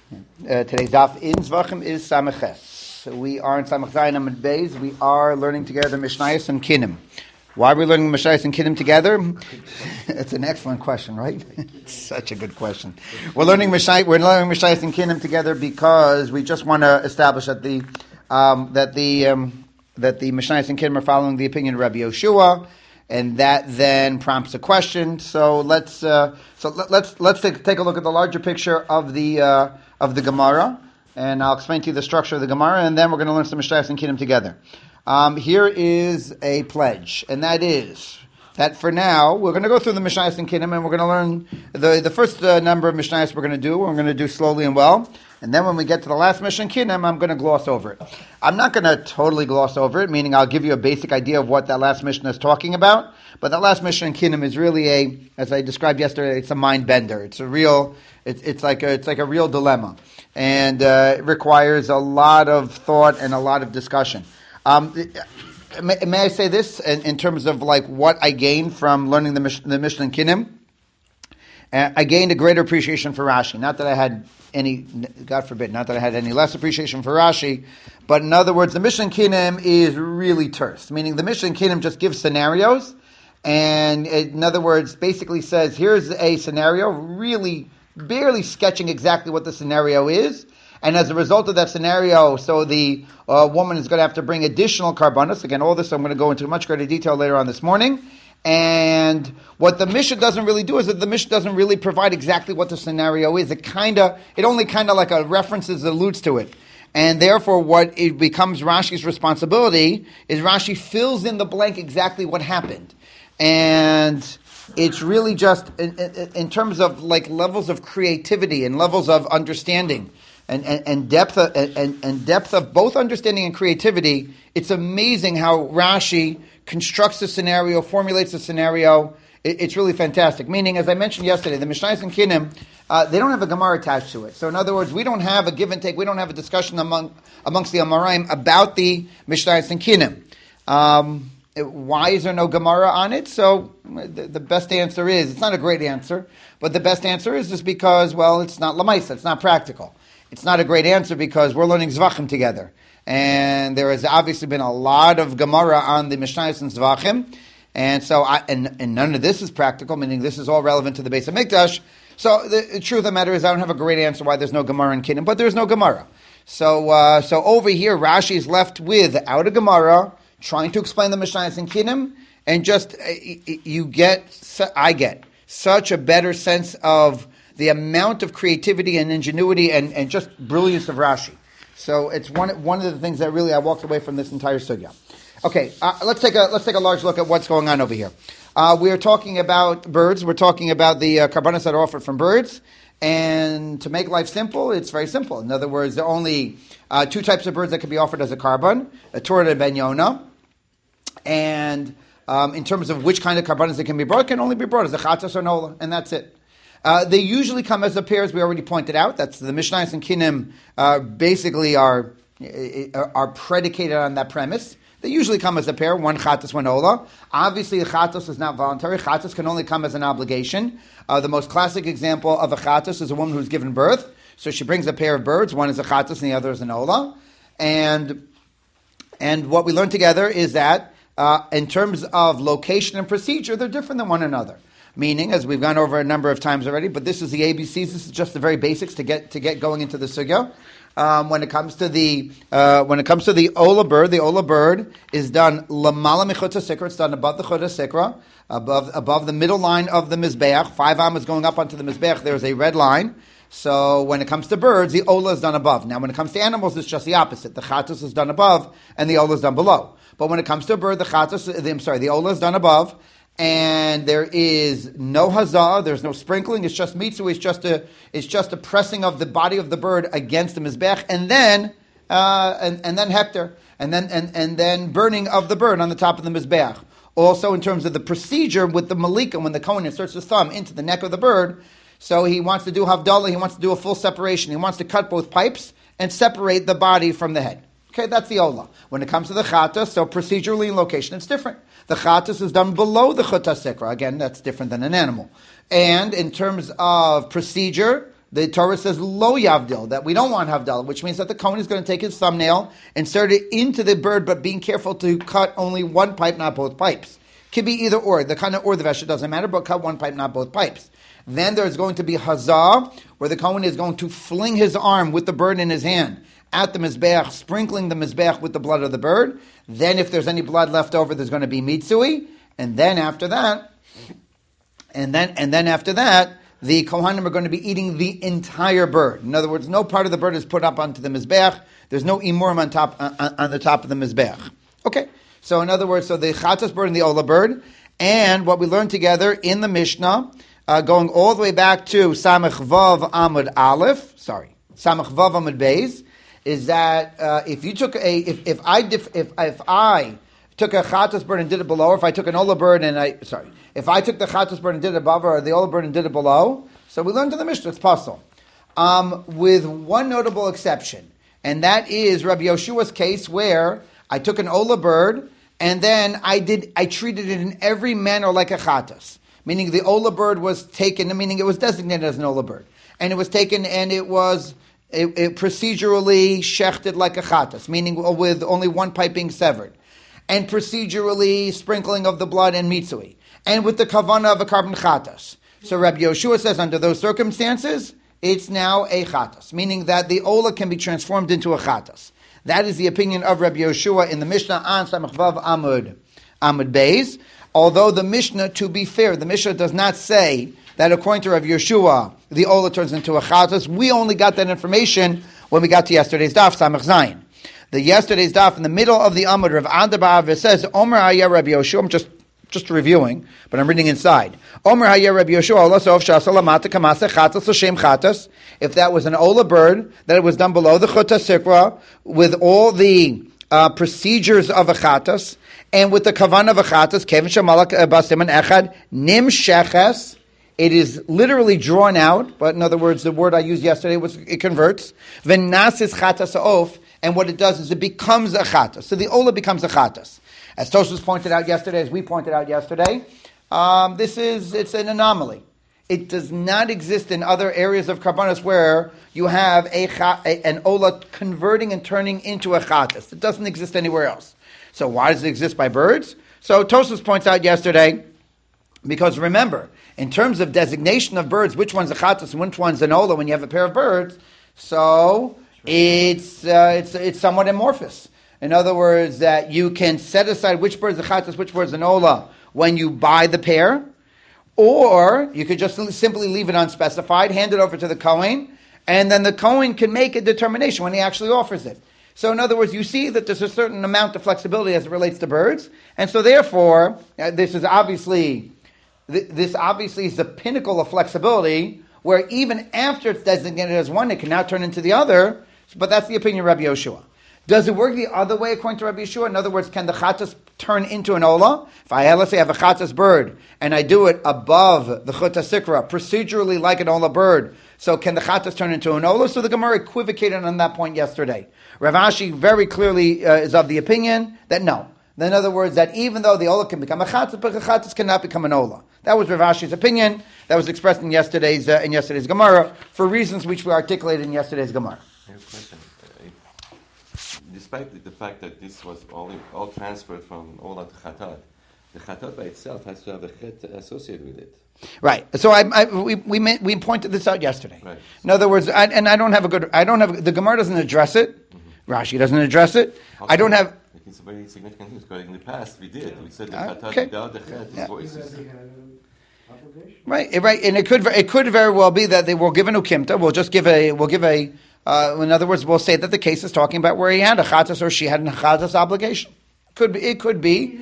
Today's daf in Zvachim is Samaches. We are in Samach Zayin Amud Beis. We are learning together Mishnayos and Kinim. Why are we learning Mishnayos and Kinim together? It's an excellent question, right? It's such a good question. We're learning Mishnayos and Kinim together because we just want to establish that the Mishnayos and Kinim are following the opinion of Rabbi Yoshua, and that then prompts a question. So let's take a look at the larger picture of the Gemara, and I'll explain to you the structure of the Gemara, and then we're going to learn some Mishnayos and Kinim together. Here is a pledge, and that is that for now we're going to go through the Mishnayos and Kinim, and we're going to learn the first number of Mishnayos we're going to do slowly and well. And then when we get to the last Mishnah and Kinim, I'm going to gloss over it. I'm not going to totally gloss over it, meaning I'll give you a basic idea of what that last Mishnah is talking about. But that last Mishnah and Kinim is really as I described yesterday, it's a mind bender. It's like a real dilemma, and it requires a lot of thought and a lot of discussion. May I say this in terms of like what I gained from learning the Mishnah and Kinim? I gained a greater appreciation for Rashi. Not that I had any, God forbid, not that I had any less appreciation for Rashi, but in other words, the Mishnah and Kinim is really terse, meaning the Mishnah and Kinim just gives scenarios, and in other words, basically says, here's a scenario, really barely sketching exactly what the scenario is, and as a result of that scenario, so the woman is going to have to bring additional karbanos. Again, all this I'm going to go into much greater detail later on this morning. And what the Mishnah doesn't really do is that the Mishnah doesn't really provide exactly what the scenario is. It only like a references, alludes to it. And therefore what it becomes Rashi's responsibility is Rashi fills in the blank exactly what happened. And it's really just in terms of like levels of creativity and levels of understanding and depth of both understanding and creativity. It's amazing how Rashi constructs a scenario, formulates a scenario. It's really fantastic. Meaning, as I mentioned yesterday, the Mishnayos and Kinim, they don't have a Gemara attached to it. So in other words, we don't have a give and take. We don't have a discussion amongst the Amoraim about the Mishnayos and Kinim. Why is there no Gemara on it? So the best answer is, it's not a great answer, but the best answer is just because, well, it's not Lamaisa, it's not practical. It's not a great answer because we're learning Zvachim together. And there has obviously been a lot of Gemara on the Mishnayos and Zvachim. And so, and none of this is practical, meaning this is all relevant to the Beis HaMikdash. So the truth of the matter is I don't have a great answer why there's no Gemara in Kinim, but there's no Gemara. So over here, Rashi is left without a Gemara, trying to explain the Mishnayos and Kinim, and just, I get such a better sense of the amount of creativity and ingenuity and just brilliance of Rashi. So it's one of the things that really I walked away from this entire sugya. Okay, let's take a large look at what's going on over here. We are talking about birds. We're talking about the karbanos that are offered from birds. And to make life simple, it's very simple. In other words, there are only two types of birds that can be offered as a karban, a Torah and Ben Yonah. And in terms of which kind of karbanos that can be brought, it can only be brought as a chatas or nola, and that's it. They usually come as a pair, as we already pointed out. That's the Mishnayos and Kinim basically are predicated on that premise. They usually come as a pair, one chatas, one ola. Obviously, a chatas is not voluntary. Chatas can only come as an obligation. The most classic example of a chatas is a woman who's given birth. So she brings a pair of birds. One is a chatas and the other is an ola. And what we learned together is that in terms of location and procedure, they're different than one another. Meaning, as we've gone over a number of times already, but this is the ABCs. This is just the very basics to get going into the sugya. When it comes to the ola bird, the ola bird is done lamala michutz hasikra. It's done above the chutz hasikra, above the middle line of the mizbeach. 5 amas going up onto the mizbeach. There is a red line. So when it comes to birds, the ola is done above. Now, when it comes to animals, it's just the opposite. The chatas is done above, and the ola is done below. But when it comes to a bird, the ola is done above. And there is no hazah, there's no sprinkling, it's just mitzu, it's just a pressing of the body of the bird against the mizbech, and then hector, and then burning of the bird on the top of the mizbech. Also, in terms of the procedure with the malika, when the kohen inserts his thumb into the neck of the bird, so he wants to do havdalah, he wants to do a full separation, he wants to cut both pipes and separate the body from the head. Okay, that's the ola. When it comes to the chatas, so procedurally and location, it's different. The chatas is done below the chutz hasikra. Again, that's different than an animal. And in terms of procedure, the Torah says lo yavdil, that we don't want havdalah, which means that the Kohen is going to take his thumbnail, insert it into the bird, but being careful to cut only one pipe, not both pipes. Could be either or, the kana or the vesha, doesn't matter, but cut one pipe, not both pipes. Then there's going to be hazah, where the Kohen is going to fling his arm with the bird in his hand at the mizbeach, sprinkling the mizbeach with the blood of the bird. Then if there's any blood left over, there's going to be mitzui, and then after that, the Kohanim are going to be eating the entire bird. In other words, no part of the bird is put up onto the mizbeach. There's no imurim on the top of the mizbeach. Okay, so in other words, so the chatas bird and the ola bird, and what we learned together in the Mishnah, going all the way back to Samech Vav Amud Aleph, Samech Vav Amud Beis, is that if you took if I took a chatas bird and did it below, or if I took an ola bird and if I took the chatas bird and did it above, or the ola bird and did it below, so we learned in the Mishnah it's possible. With one notable exception, and that is Rabbi Yoshua's case where I took an ola bird and then I treated it in every manner like a chatas, meaning the ola bird was taken, meaning it was designated as an ola bird, and it was taken and it was it procedurally shechted like a chatas, meaning with only one pipe being severed, and procedurally sprinkling of the blood and mitzui, and with the kavana of a carbon chatas. So Rabbi Yoshua says under those circumstances, it's now a chatas, meaning that the ola can be transformed into a chatas. That is the opinion of Rabbi Yoshua in the Mishnah on Samech Vav Amud Beis. Although the Mishnah, to be fair, the Mishnah does not say that according to Rabbi Yoshua, the ola turns into a chatas. We only got that information when we got to yesterday's daf, Samech Zayin. The yesterday's daf in the middle of the Amud, Rav Adabav, it says, Omer Hayeh Rabbi Yoshua, I'm just reviewing, but I'm reading inside. Omer Hayeh Rabbi Yoshua, Allah Sof Shasalamata Kamasa Chatas L'Shem Chatas. If that was an ola bird, that it was done below the Chutah Sikra, with all the procedures of a chatas, and with the kavan of a chatas, Kevin Shamalak Basiman Echad, Nim Sheches, it is literally drawn out, but in other words, the word I used yesterday was, it converts. Venasis Chatas Of, and what it does is it becomes a chatas. So the ola becomes a chatas. As Tosfos pointed out yesterday, as we pointed out yesterday, it's an anomaly. It does not exist in other areas of karbanos where you have an ola converting and turning into a chatas. It doesn't exist anywhere else. So why does it exist by birds? So Tosfos points out yesterday, because remember, in terms of designation of birds, which one's a chatas and which one's an ola when you have a pair of birds, so it's somewhat amorphous. In other words, that you can set aside which bird's a chatas, which bird's an ola when you buy the pair, or you could just simply leave it unspecified, hand it over to the Kohen, and then the Kohen can make a determination when he actually offers it. So in other words, you see that there's a certain amount of flexibility as it relates to birds, and so therefore, this obviously is the pinnacle of flexibility, where even after it's designated as one, it can now turn into the other, but that's the opinion of Rabbi Yoshua. Does it work the other way according to Rabbi Yeshua? In other words, can the chatas turn into an ola? If let's say I have a chatas bird, and I do it above the chutah sikra, procedurally like an ola bird, so can the chatas turn into an ola? So the Gemara equivocated on that point yesterday. Rav Ashi very clearly is of the opinion that no. In other words, that even though the ola can become a chatas, but the chatas cannot become an ola. That was Rav Ashi's opinion. That was expressed in yesterday's Gemara for reasons which we articulated in yesterday's Gemara. I have a question. Despite the fact that this was all transferred from ola to chatat, the chatat by itself has to have a chet associated with it. Right. So we pointed this out yesterday. Right. In other words, the Gemara doesn't address it. Mm-hmm. Rashi doesn't address it. I don't have. It's a very significant news because in the past we did. We said the chatat without the chet is voices. Right, and it could very well be that they will give an ukimta. In other words, we'll say that the case is talking about where he had a chatas or she had a chatas obligation. It could be.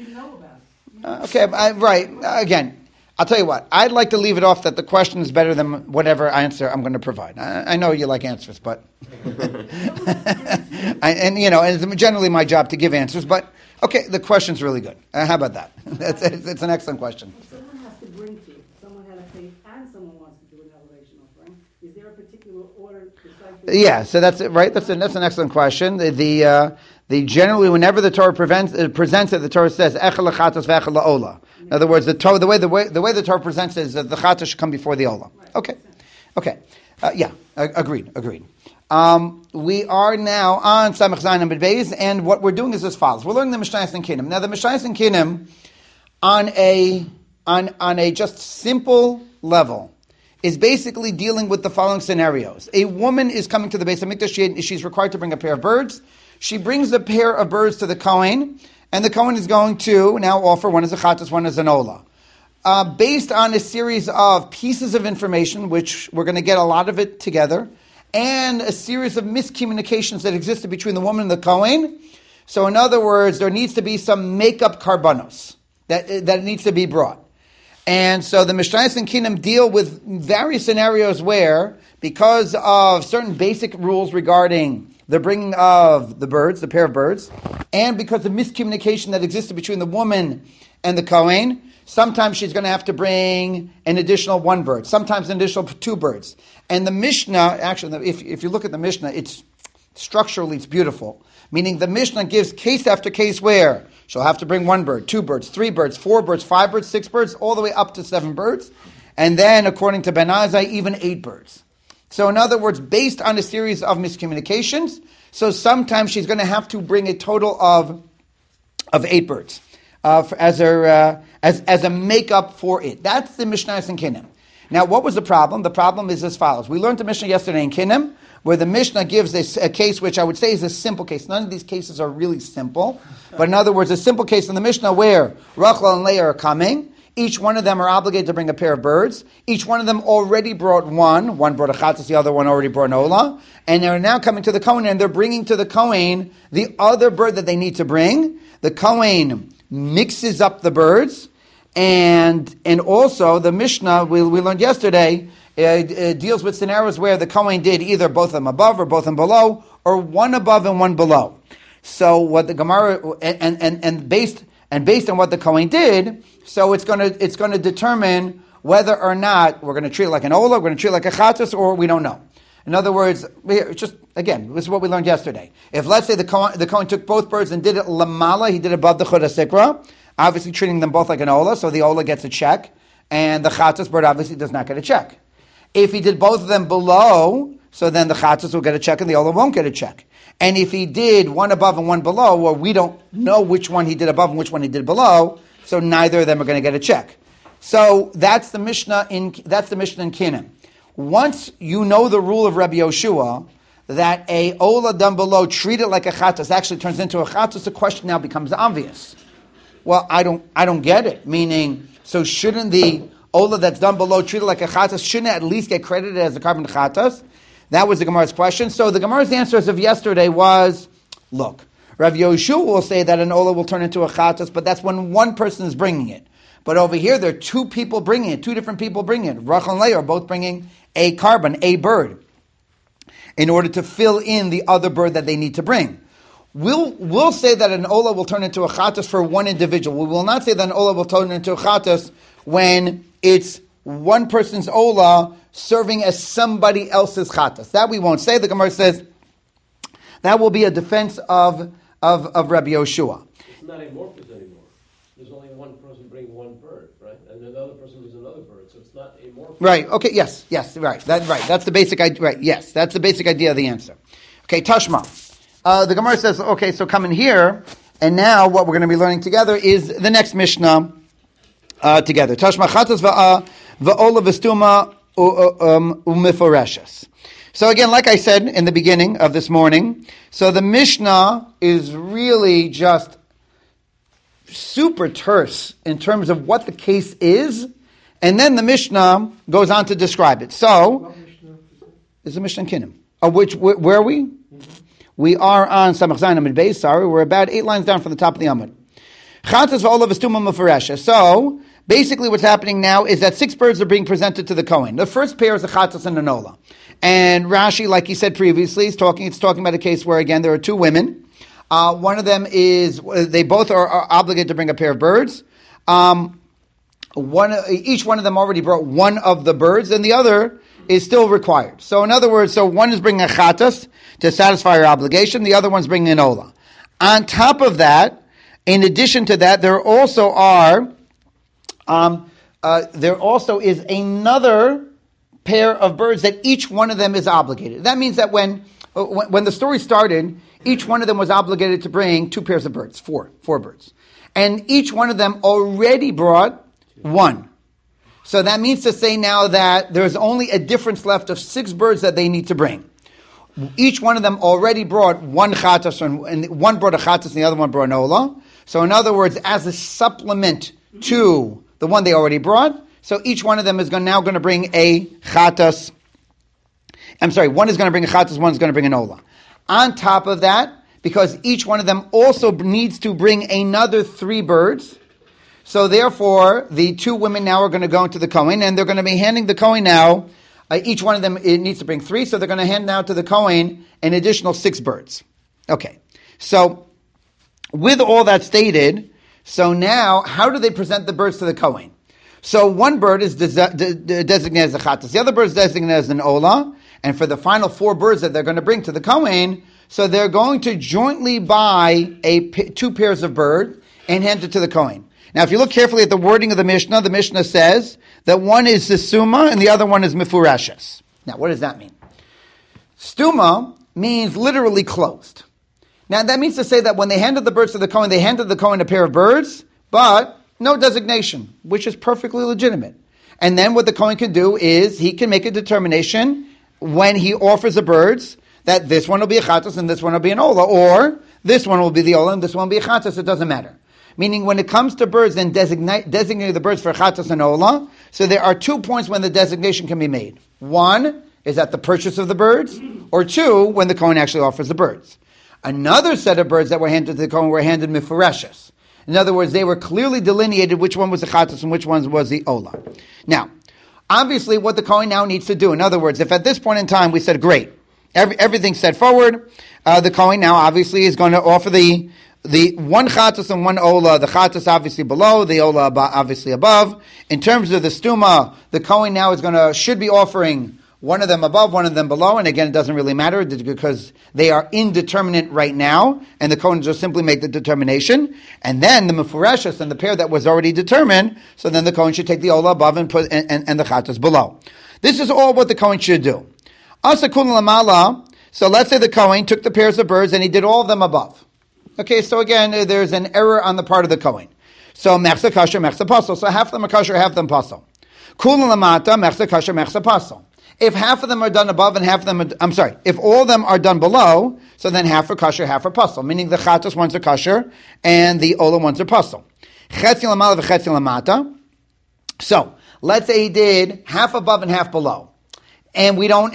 Right. Again, I'll tell you what. I'd like to leave it off that the question is better than whatever answer I'm going to provide. I know you like answers, but and it's generally my job to give answers. But okay, the question's really good. How about that? It's an excellent question. Someone has to bring to you. Someone had a faith, and someone wants to do an elevation offering. Is there a particular order? Yeah, so that's it, right. That's an excellent question. The generally, whenever the Torah presents it, the Torah says echel lachatas ve'echel laola. In other words, the way the Torah presents it is that the chatas should come before the ola. Okay. Agreed. We are now on Samech Zayin Amud Beis, and what we're doing is as follows. We're learning the Mishnayos and Kinim. Now, the Mishnayos and Kinim, on a just simple level, is basically dealing with the following scenarios. A woman is coming to the Beis HaMikdash. She's required to bring a pair of birds. She brings a pair of birds to the Kohen, and the Kohen is going to now offer one as a chatas, one as an ola. Based on a series of pieces of information, which we're going to get a lot of it together, and a series of miscommunications that existed between the woman and the Kohen. So in other words, there needs to be some makeup karbanos that needs to be brought. And so the Mishnayos and Kinim deal with various scenarios where, because of certain basic rules regarding the bringing of the birds, the pair of birds, and because of miscommunication that existed between the woman and the Kohen, sometimes she's going to have to bring an additional one bird, sometimes an additional two birds. And the Mishnah, actually, if you look at the Mishnah, it's structurally, it's beautiful. Meaning the Mishnah gives case after case where she'll have to bring one bird, two birds, three birds, four birds, five birds, six birds, all the way up to 7 birds. And then, according to Ben Azai, even 8 birds. So in other words, based on a series of miscommunications, so sometimes she's going to have to bring a total of 8 birds as a makeup for it. That's the Mishnayos and Kinim. Now, what was the problem? The problem is as follows. We learned the Mishnah yesterday in Kinim, where the Mishnah gives a case which I would say is a simple case. None of these cases are really simple. But in other words, a simple case in the Mishnah where Rachel and Leah are coming. Each one of them are obligated to bring a pair of birds. Each one of them already brought one. One brought a chatas, the other one already brought an ola. And they're now coming to the Kohen, and they're bringing to the Kohen the other bird that they need to bring. The Kohen mixes up the birds. And also, the Mishnah, we learned yesterday, deals with scenarios where the Kohen did either both of them above or both of them below, or one above and one below. So what the Gemara, and based on what the Kohen did, so it's going to determine whether or not we're going to treat it like an ola, we're going to treat it like a chatas, or we don't know. In other words, just again, this is what we learned yesterday. If let's say the Kohen took both birds and did it lamala, he did it above the chud hasikra, obviously treating them both like an ola, so the ola gets a check, and the chatas bird obviously does not get a check. If he did both of them below, so then the chatas will get a check and the ola won't get a check. And if he did one above and one below, well, we don't know which one he did above and which one he did below, so neither of them are going to get a check. So that's the Mishnah in Kinim. Once you know the rule of Rabbi Yoshua, that a ola done below treated like a chatas actually turns into a chatas, the question now becomes obvious. Well, I don't get it. Meaning, so shouldn't the ola that's done below treated like a chatas, shouldn't it at least get credited as a carbon chatas? That was the Gemara's question. So the Gemara's answer as of yesterday was, look, Rav Yoshua will say that an ola will turn into a chatas, but that's when one person is bringing it. But over here, there are 2 people bringing it, 2 different people bringing it. Rachel and Leah are both bringing a carbon, a bird, in order to fill in the other bird that they need to bring. We'll say that an ola will turn into a chatas for one individual. We will not say that an ola will turn into a chatas when it's one person's ola serving as somebody else's chatas. That we won't say. The Gemara says that will be a defense of Rabbi Yoshua. It's not amorphous anymore. There's only one person bringing one bird, right? And another person brings another bird, so it's not amorphous. Right. Okay. Yes. Right. That's the basic idea. Right. Yes. That's the basic idea of the answer. Okay. Tashma. The Gemara says, okay, so come in here, and now what we're going to be learning together is the next Mishnah together. Tashma chatas va'ola v'stuma u'meforeshes. So again, like I said in the beginning of this morning, so the Mishnah is really just super terse in terms of what the case is, and then the Mishnah goes on to describe it. So, is the Mishnah in Kinim? Where are we? Mm-hmm. We are on Samech Zayin Amud Beis. Sorry, we're about 8 lines down from the top of the Amud. Chatas v'ola v'stuma meforesha. So basically, what's happening now is that 6 birds are being presented to the Kohen. The first pair is a chatas and an ola. And Rashi, like he said previously, it's talking about a case where again there are 2 women. One of them is they both are obligated to bring a pair of birds. Each one of them already brought one of the birds, and the other is still required. So in other words, one is bringing a chatas to satisfy her obligation, the other one's bringing an ola. On top of that, in addition to that, there also is another pair of birds that each one of them is obligated. That means that when the story started, each one of them was obligated to bring 2 pairs of birds, four birds. And each one of them already brought 1. So that means to say now that there's only a difference left of 6 birds that they need to bring. Each one of them already brought 1 chatas, and one brought a chatas and the other one brought an ola. So in other words, as a supplement to the one they already brought, so each one of them is now going to bring a chatas. I'm sorry, one is going to bring a chatas, one is going to bring an ola. On top of that, because each one of them also needs to bring another 3 birds, so therefore the 2 women now are going to go into the Kohen, and they're going to be handing the Kohen now, each one of them needs to bring 3, so they're going to hand now to the Kohen an additional 6 birds. Okay, so with all that stated, so now how do they present the birds to the Kohen? So one bird is designated as a chatas, the other bird is designated as an ola, and for the final 4 birds that they're going to bring to the Kohen, so they're going to jointly buy 2 pairs of birds and hand it to the Kohen. Now, if you look carefully at the wording of the Mishnah says that one is the suma and the other one is mifurashes. Now, what does that mean? Stuma means literally closed. Now, that means to say that when they handed the birds to the Kohen, they handed the Kohen a pair of birds, but no designation, which is perfectly legitimate. And then what the Kohen can do is he can make a determination when he offers the birds that this one will be a chatas and this one will be an ola, or this one will be the ola and this one will be a chatas. It doesn't matter. Meaning when it comes to birds, then designate the birds for chatas and ola. So there are 2 points when the designation can be made. 1 is at the purchase of the birds, or 2, when the Kohen actually offers the birds. Another set of birds that were handed to the Kohen were handed mifurashes. In other words, they were clearly delineated which one was the chatas and which one was the ola. Now, obviously what the Kohen now needs to do, in other words, if at this point in time we said, great, everything's set forward, the Kohen now obviously is going to offer the 1 chatas and 1 ola, the chatas obviously below, the ola obviously above. In terms of the stuma, the Kohen now should be offering one of them above, one of them below, and again, it doesn't really matter because they are indeterminate right now, and the Kohen just simply make the determination, and then the mefurashes and the pair that was already determined, so then the Kohen should take the ola above and put and the chatas below. This is all what the Kohen should do. Asakun lamala. So let's say the Kohen took the pairs of birds and he did all of them above. Okay, so again, there's an error on the part of the Kohen. So mechsa kasher, mechsa pasel. So half of them are kasher, half of them pasel. Kul lamata, mechsa kasher, mechsa pasel. If half of them are done above and half of them if all of them are done below, so then half are kasher, half are pasel. Meaning the chatas ones are kasher and the ola ones are pasel. Chetzi lamala v'chetzi lamata. So let's say he did half above and half below. And we don't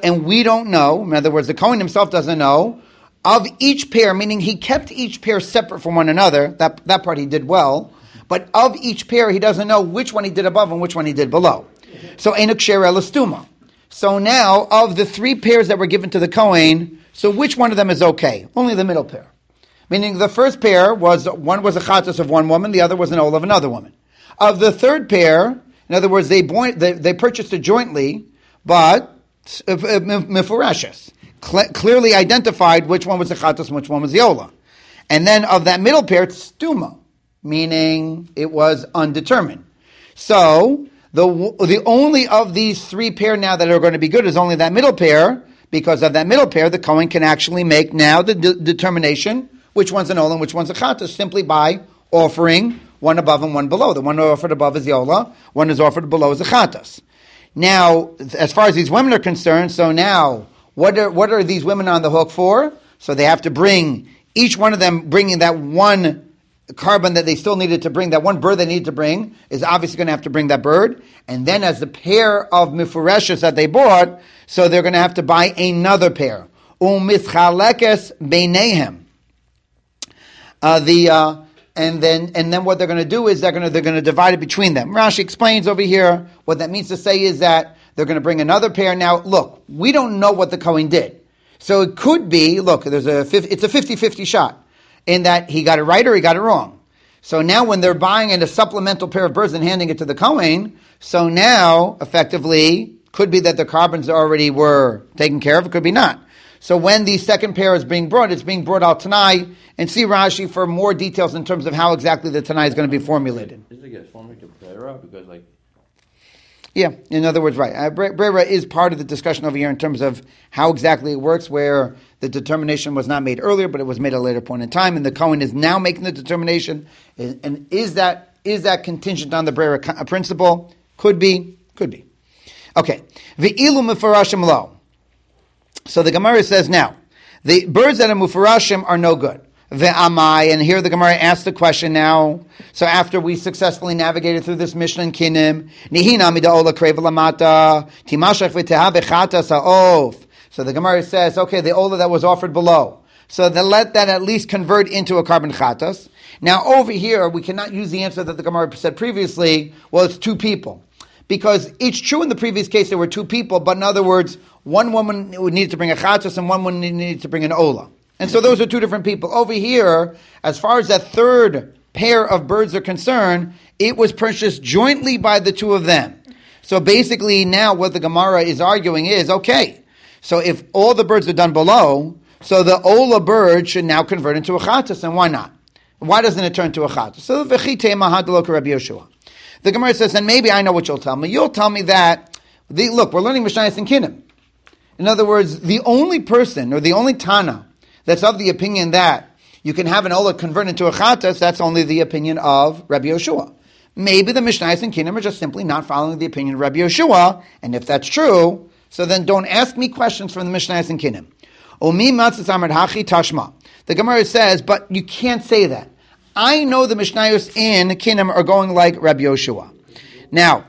know, in other words, the Kohen himself doesn't know, of each pair, meaning he kept each pair separate from one another, that part he did well, but of each pair he doesn't know which one he did above and which one he did below. So enuk ksher ela stuma. So now, of the 3 pairs that were given to the Kohen, so which one of them is okay? Only the middle pair. Meaning the first pair one was a chatas of one woman, the other was an ola of another woman. Of the third pair, in other words, they purchased it jointly, but mefurashes, clearly identified which one was the chatas and which one was the ola. And then of that middle pair, it's stuma, meaning it was undetermined. So the only of these 3 pair now that are going to be good is only that middle pair, because of that middle pair, the Kohen can actually make now the determination which one's an ola and which one's a chatas simply by offering one above and one below. The one offered above is the ola, one is offered below is the chatas. Now, as far as these women are concerned, so now, what are these women on the hook for? So they have to bring, each one of them bringing that one carbon that they still needed to bring, that one bird they needed to bring, is obviously going to have to bring that bird. And then as the pair of mifurashes that they bought, so they're going to have to buy another pair. U'mischalekes beinehem. And then what they're going to do is they're going to divide it between them. Rashi explains over here what that means to say is that they're going to bring another pair. Now, look, we don't know what the Kohen did. So it could be, look, it's a 50-50 shot in that he got it right or he got it wrong. So now when they're buying a supplemental pair of birds and handing it to the Kohen, so now, effectively, could be that the carbons already were taken care of, it could be not. So when the second pair is being brought, it's being brought out Tanai, and see Rashi for more details in terms of how exactly the Tanai is going to be formulated. Is it get formulated to Pera? Because Yeah, in other words, right. Brera is part of the discussion over here in terms of how exactly it works, where the determination was not made earlier, but it was made at a later point in time, and the Kohen is now making the determination. And is that contingent on the Brera principle? Could be. Okay. Ve'ilu mufarashim lo. So the Gemara says now, the birds that are mufarashim are no good. Ve'amai, and here the Gemara asks the question now. So after we successfully navigated through this Mishnah in Kinim, Nihina mida'ola kreva lamata, timashach v'teha v'chata sa'of. So the Gemara says, okay, the ola that was offered below. So then let that at least convert into a carbon chatas. Now over here, we cannot use the answer that the Gemara said previously, well, it's two people. Because it's true in the previous case there were two people, but in other words, one woman would need to bring a chatas and one woman needed to bring an ola. And so those are two different people. Over here, as far as that third pair of birds are concerned, it was purchased jointly by the two of them. So basically now what the Gemara is arguing is, okay, so if all the birds are done below, so the ola bird should now convert into a chatas, and why not? Why doesn't it turn to a chatas? So Rabbi Yoshua. The Gemara says, and maybe I know what you'll tell me. You'll tell me that, look, we're learning Mishnayos and Kinim. In other words, the only person, or the only Tana, that's of the opinion that you can have an ola convert into a chatas, that's only the opinion of Rabbi Yoshua. Maybe the Mishnayos and Kinim are just simply not following the opinion of Rabbi Yoshua, and if that's true, so then don't ask me questions from the Mishnayos and Kinim. Omi matzis amar hachi tashma. The Gemara says, but you can't say that. I know the Mishnayos in Kinim are going like Rabbi Yoshua. Now,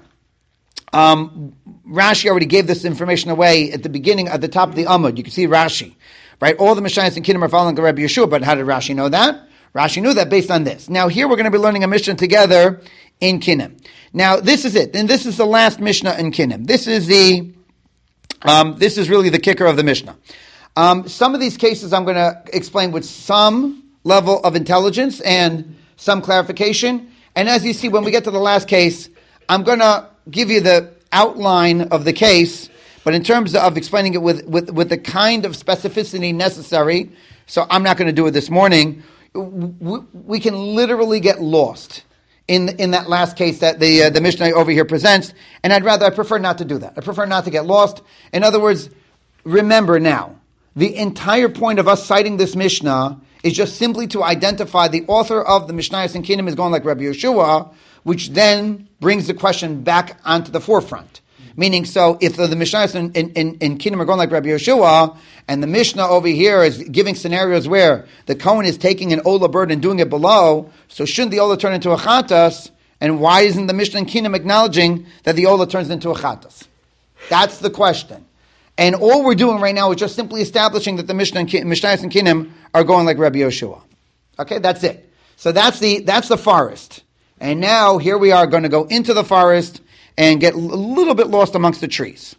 Rashi already gave this information away at the beginning, at the top of the Amud. You can see Rashi. Right, all the Mishnayos and Kinim are following Rabbi Yeshua, but how did Rashi know that? Rashi knew that based on this. Now here we're going to be learning a Mishnah together in Kinim. Now this is it, and this is the last Mishnah in Kinim. This is really the kicker of the Mishnah. Some of these cases I'm going to explain with some level of intelligence and some clarification. And as you see, when we get to the last case, I'm going to give you the outline of the case. But in terms of explaining it with the kind of specificity necessary, so I'm not going to do it this morning, we can literally get lost in that last case that the Mishnah over here presents, and I prefer not to do that. I prefer not to get lost. In other words, remember now, the entire point of us citing this Mishnah is just simply to identify the author of the Mishnayos and Kinim is going like Rabbi Yeshua, which then brings the question back onto the forefront. Meaning, so if the Mishnayos in Kinim are going like Rabbi Yoshua, and the Mishnah over here is giving scenarios where the Kohen is taking an Ola bird and doing it below, so shouldn't the Ola turn into a Chatas? And why isn't the Mishnah in Kinim acknowledging that the Ola turns into a Chatas? That's the question. And all we're doing right now is just simply establishing that the Mishnayos and Kinim are going like Rabbi Yoshua. Okay, that's it. So that's the forest. And now here we are going to go into the forest and get a little bit lost amongst the trees.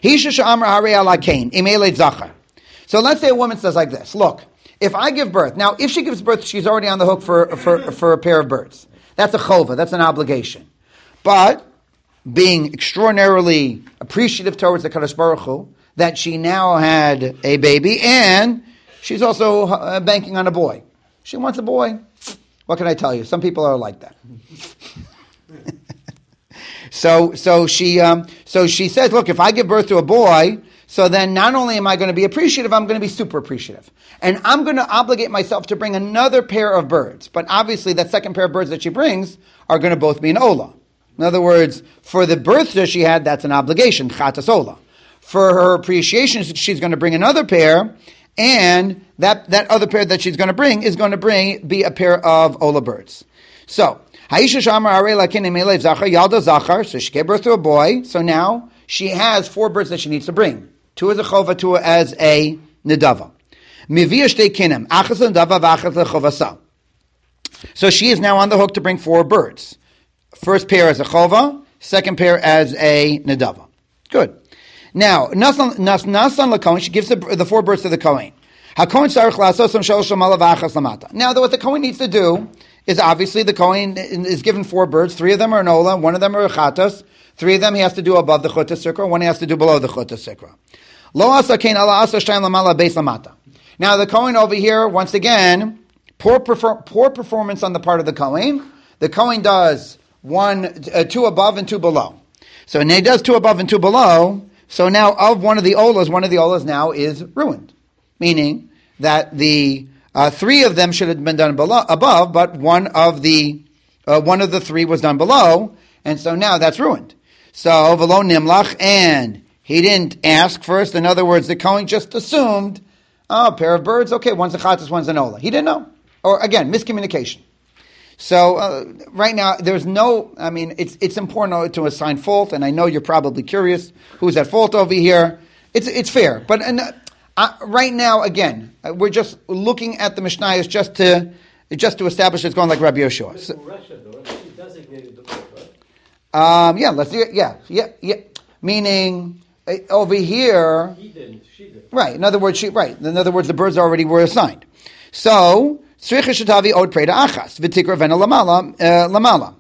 So let's say a woman says like this, look, if I give birth, now if she gives birth, she's already on the hook for a pair of birds. That's a chova, that's an obligation. But being extraordinarily appreciative towards the Kadosh Baruch Hu, that she now had a baby, and she's also banking on a boy. She wants a boy. What can I tell you? Some people are like that. So she says, look, if I give birth to a boy, so then not only am I going to be appreciative, I'm going to be super appreciative. And I'm going to obligate myself to bring another pair of birds. But obviously that second pair of birds that she brings are going to both be an Ola. In other words, for the birth that she had, that's an obligation, Chatas Ola. For her appreciation, she's going to bring another pair, and that other pair that she's going to bring is going to be a pair of Ola birds. So, so she gave birth to a boy, so now she has 4 birds that she needs to bring. 2 as a chova, 2 as a nedava. So she is now on the hook to bring 4 birds. First pair as a chova, second pair as a nedava. Good. Now, Nasan Lakohen, she gives the 4 birds to the Kohen. Now, what the Kohen needs to do is obviously the Kohen is given 4 birds. 3 of them are an Ola, 1 of them are a Chatas. 3 of them he has to do above the Chuta Sikra, 1 he has to do below the Chuta Sikra. Now, the Kohen over here, once again, poor performance on the part of the Kohen. The Kohen does 2 above and 2 below. So now he does 2 above and 2 below. So now of one of the olas now is ruined. Meaning that the 3 of them should have been done above, but one of the 3 was done below, and so now that's ruined. So v'lo nimlach, and he didn't ask first. In other words, the Kohen just assumed, a pair of birds, okay, one's a chatas, one's an ola. He didn't know. Or again, miscommunication. So right now, there's no, it's important to assign fault, and I know you're probably curious who's at fault over here. It's fair, but right now, again, we're just looking at the Mishnayos just to establish it's going like Rabbi Yoshua. So, He designated the book, right? let's do it. Yeah. Meaning over here, He didn't. She did. right? In other words, the birds already were assigned. So tzricha shetavi od preda achas v'tikra vena lamala.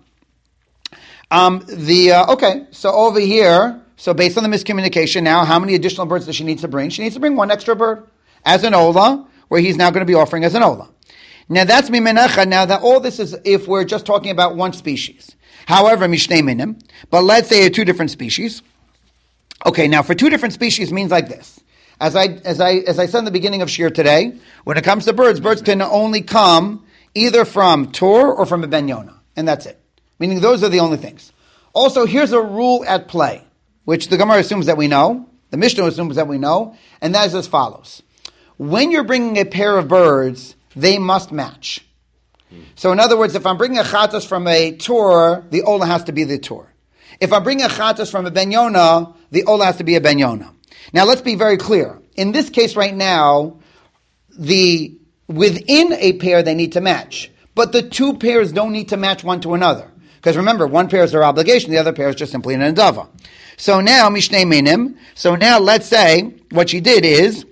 Okay. So over here. So based on the miscommunication, now how many additional birds does she need to bring? She needs to bring 1 extra bird as an ola, where he's now going to be offering as an ola. Now that's mimenacha. Now that all this is if we're just talking about one species. However, mishnei minim, but let's say 2 different species. Okay, now for 2 different species means like this. As I said in the beginning of Shir today, when it comes to birds can only come either from Tor or from a Ben Yonah, and that's it. Meaning those are the only things. Also, here's a rule at play, which the Gemara assumes that we know, the Mishnah assumes that we know, and that is as follows. When you're bringing a pair of birds, they must match. So in other words, if I'm bringing a chatas from a Tor, the ola has to be the Tor. If I'm bringing a chatas from a Ben Yonah, the ola has to be a Ben Yonah. Now let's be very clear. In this case right now, within a pair they need to match. But the 2 pairs don't need to match one to another. Because remember, one pair is their obligation, the other pair is just simply an endava. So now, mishnei minim, so now let's say what she did is,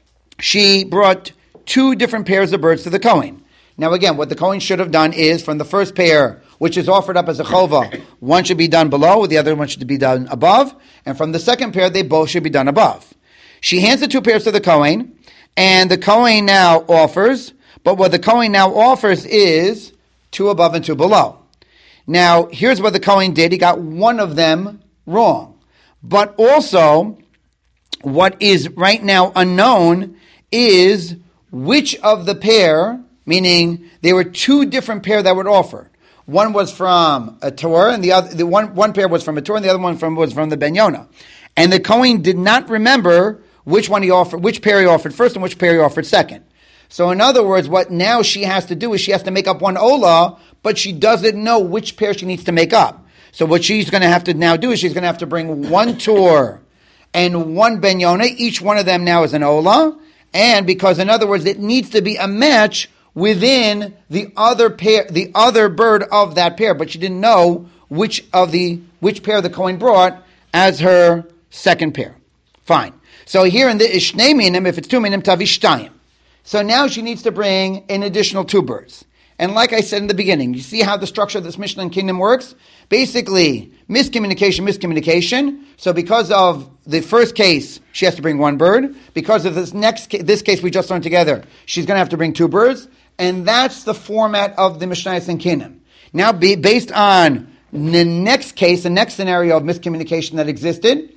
she brought 2 different pairs of birds to the Kohen. Now again, what the Kohen should have done is, from the first pair, which is offered up as a chova, one should be done below, the other one should be done above, and from the second pair, they both should be done above. She hands the 2 pairs to the Kohen, and the Kohen now offers, but what the Kohen now offers is 2 above and 2 below. Now, here's what the Kohen did. He got one of them wrong. But also, what is right now unknown is which of the pair, meaning there were 2 different pair that would offer. One was from a Torah, and one pair was from a Torah, and the other one was from the Ben Yonah. And the Kohen did not remember which pair he offered first and which pair he offered second. So in other words, what now she has to do is she has to make up 1 ola, but she doesn't know which pair she needs to make up. So what she's going to have to now do is she's going to have to bring 1 Tor and 1 Ben Yonah. Each one of them now is an ola. And because, in other words, it needs to be a match within the other pair, the other bird of that pair. But she didn't know which pair the Kohen brought as her second pair. Fine. So here in the Ishnei Minim, if it's 2 Minim, Tavi Shtayim. So now she needs to bring an additional 2 birds. And like I said in the beginning, you see how the structure of this Mishnah and Kingdom works? Basically, miscommunication. So because of the first case, she has to bring 1 bird. Because of this case we just learned together, she's going to have to bring 2 birds. And that's the format of the Mishnayos and Kingdom. Now, based on the next case, the next scenario of miscommunication that existed,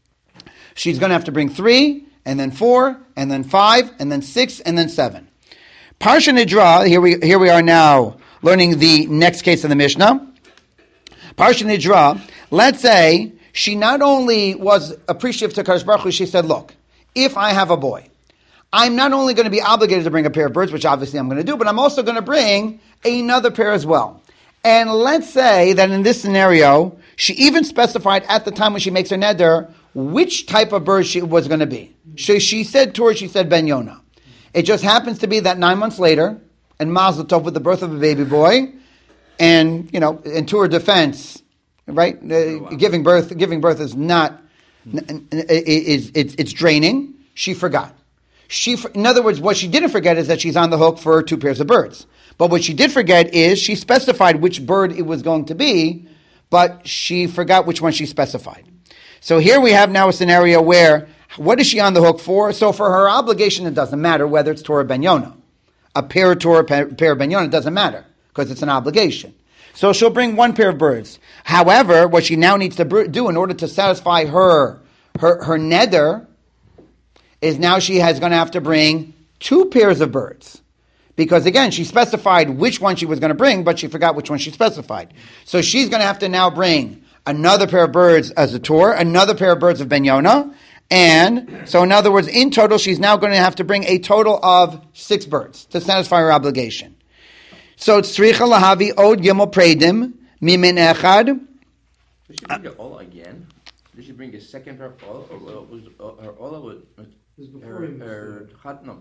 she's going to have to bring 3, and then 4, and then 5, and then 6, and then 7. Parsha Nidra, here we are now learning the next case of the Mishnah. Parsha Nidra, let's say she not only was appreciative to Kadosh Baruch Hu, she said, look, if I have a boy, I'm not only going to be obligated to bring a pair of birds, which obviously I'm going to do, but I'm also going to bring another pair as well. And let's say that in this scenario, she even specified at the time when she makes her neder which type of bird she was going to be. She said Tor, she said Ben Yonah. It just happens to be that 9 months later, and Mazel Tov with the birth of a baby boy, and in to her defense, right? Giving birth is not. It's draining. She forgot. In other words, what she didn't forget is that she's on the hook for 2 pairs of birds. But what she did forget is she specified which bird it was going to be, but she forgot which one she specified. So here we have now a scenario where, what is she on the hook for? So for her obligation, it doesn't matter whether it's Torah Ben Yonah. A pair of Torah, pair of Ben Yonah, it doesn't matter, because it's an obligation. So she'll bring one pair of birds. However, what she now needs to do in order to satisfy her neder is now she is going to have to bring 2 pairs of birds. Because again, she specified which one she was going to bring, but she forgot which one she specified. So she's going to have to now bring another pair of birds as a tour, another pair of birds of Ben Yonah, and so in other words, in total, she's now going to have to bring a total of 6 birds to satisfy her obligation. So it's Tzricha Lahavi Od Gimel Predim Mimin Echad. Did she bring the Ola again? Did she bring a second pair of Ola? Or was her Ola was her Chatnam?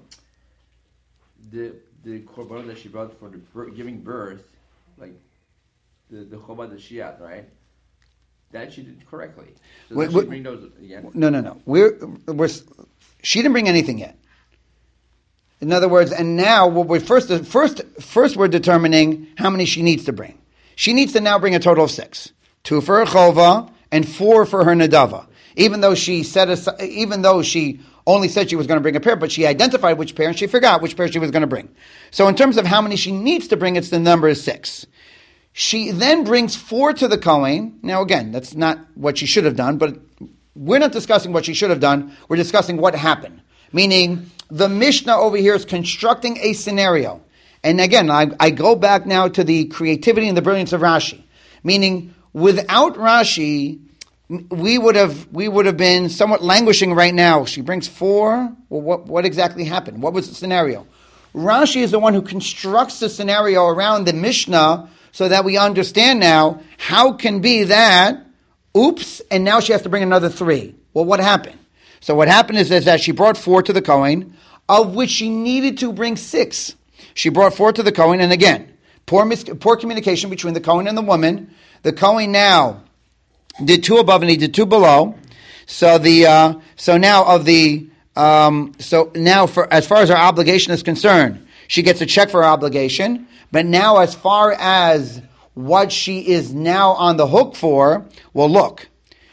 The korban that she brought for the giving birth, like the chobah that she had, right? That she did correctly. So did she bring those again? No. She didn't bring anything yet. In other words, and now what we're first we're determining how many she needs to bring. She needs to now bring a total of 6, 2 for her chova and 4 for her nadava. Even though she only said she was going to bring a pair, but she identified which pair and she forgot which pair she was going to bring. So in terms of how many she needs to bring, it's the number is 6. She then brings 4 to the Kohen. Now again, that's not what she should have done, but we're not discussing what she should have done. We're discussing what happened. Meaning, the Mishnah over here is constructing a scenario. And again, I go back now to the creativity and the brilliance of Rashi. Meaning, without Rashi, we would have been somewhat languishing right now. She brings 4. Well, what exactly happened? What was the scenario? Rashi is the one who constructs the scenario around the Mishnah so that we understand now how can be that, oops, and now she has to bring another 3. Well, what happened? So what happened is that she brought 4 to the Kohen, of which she needed to bring 6. She brought 4 to the Kohen, and again, poor communication between the Kohen and the woman. The Kohen now did 2 above and he did 2 below. So now for as far as her obligation is concerned, she gets a check for her obligation. But now, as far as what she is now on the hook for, well, look.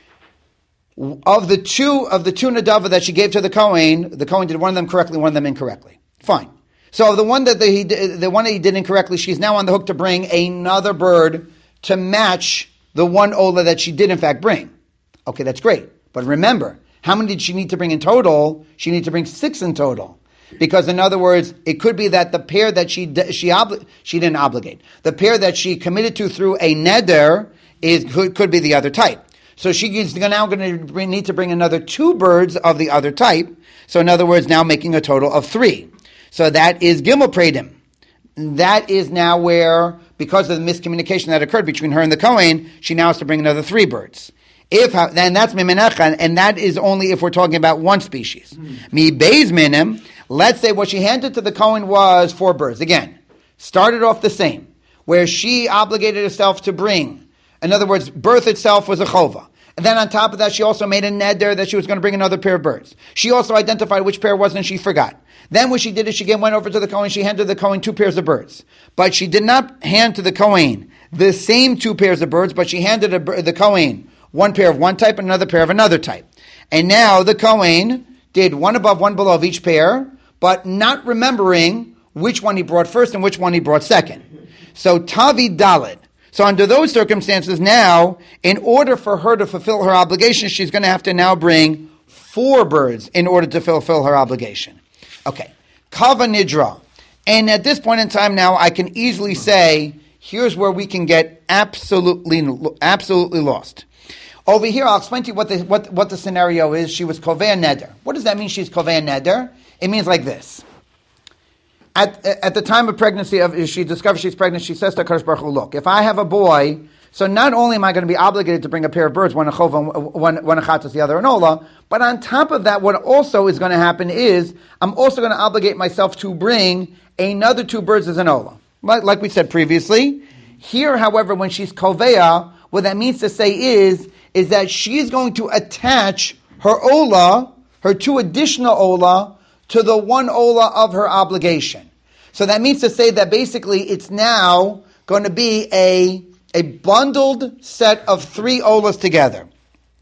Of the two nadava that she gave to the Kohen did one of them correctly, one of them incorrectly. Fine. So the one that he did incorrectly, she's now on the hook to bring another bird to match the one ola that she did in fact bring. Okay, that's great. But remember, how many did she need to bring in total? She needs to bring 6 in total. Because in other words, it could be that the pair that she didn't obligate. The pair that she committed to through a neder could be the other type. So she is now going to need to bring another 2 birds of the other type. So in other words, now making a total of 3. So that is Gimel Predim. That is now where, because of the miscommunication that occurred between her and the Kohen, she now has to bring another 3 birds. Then that's Mimenecha, and that is only if we're talking about one species. Mi Beis Minim, let's say what she handed to the Kohen was 4 birds. Again, started off the same, where she obligated herself to bring. In other words, birth itself was a chova. And then on top of that, she also made a neder that she was going to bring another pair of birds. She also identified which pair it was and she forgot. Then what she did is she went over to the Kohen, she handed the Kohen 2 pairs of birds. But she did not hand to the Kohen the same 2 pairs of birds, but she handed the Kohen 1 pair of one type and another pair of another type. And now the Kohen did 1 above, 1 below of each pair, but not remembering which one he brought first and which one he brought second. So Tavi Dalid. So under those circumstances now, in order for her to fulfill her obligation, she's going to have to now bring 4 birds in order to fulfill her obligation. Okay. Kava Nidra. And at this point in time now, I can easily say, here's where we can get absolutely lost. Over here, I'll explain to you what the scenario is. She was Kovei Neder. What does that mean, she's Kovei Neder? It means like this. At the time of pregnancy, she discovers she's pregnant, she says to HaKadosh Baruch Hu, look, if I have a boy, so not only am I going to be obligated to bring a pair of birds, one a chova, one a chatas, the other an ola, but on top of that, what also is going to happen is, I'm also going to obligate myself to bring another 2 birds as an ola. Like we said previously. Here, however, when she's koveya, what that means to say is that she's going to attach her ola, her 2 additional ola, to the 1 ola of her obligation. So that means to say that basically it's now going to be a bundled set of 3 olas together.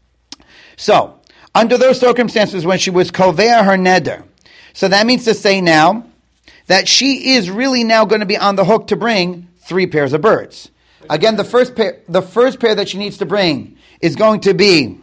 So, under those circumstances when she was kovea her neder, so that means to say now that she is really now going to be on the hook to bring 3 pairs of birds. Again, the first pair that she needs to bring is going to be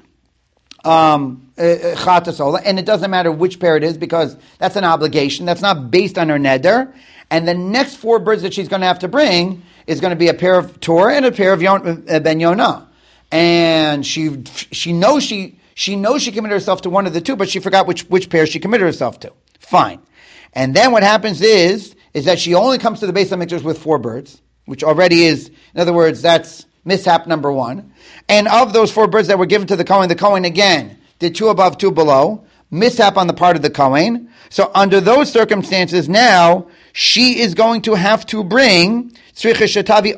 chatas ola, and it doesn't matter which pair it is because that's an obligation. That's not based on her neder. And the next 4 birds that she's going to have to bring is going to be a pair of Tor and a pair of Ben Yonah. And she knows she committed herself to one of the 2, but she forgot which pair she committed herself to. Fine. And then what happens is that she only comes to the Beis HaMikdash with 4 birds, which already is, in other words, that's mishap number 1. And of those 4 birds that were given to the Kohen again did 2 above, 2 below, mishap on the part of the Kohen. So under those circumstances now, she is going to have to bring, she's going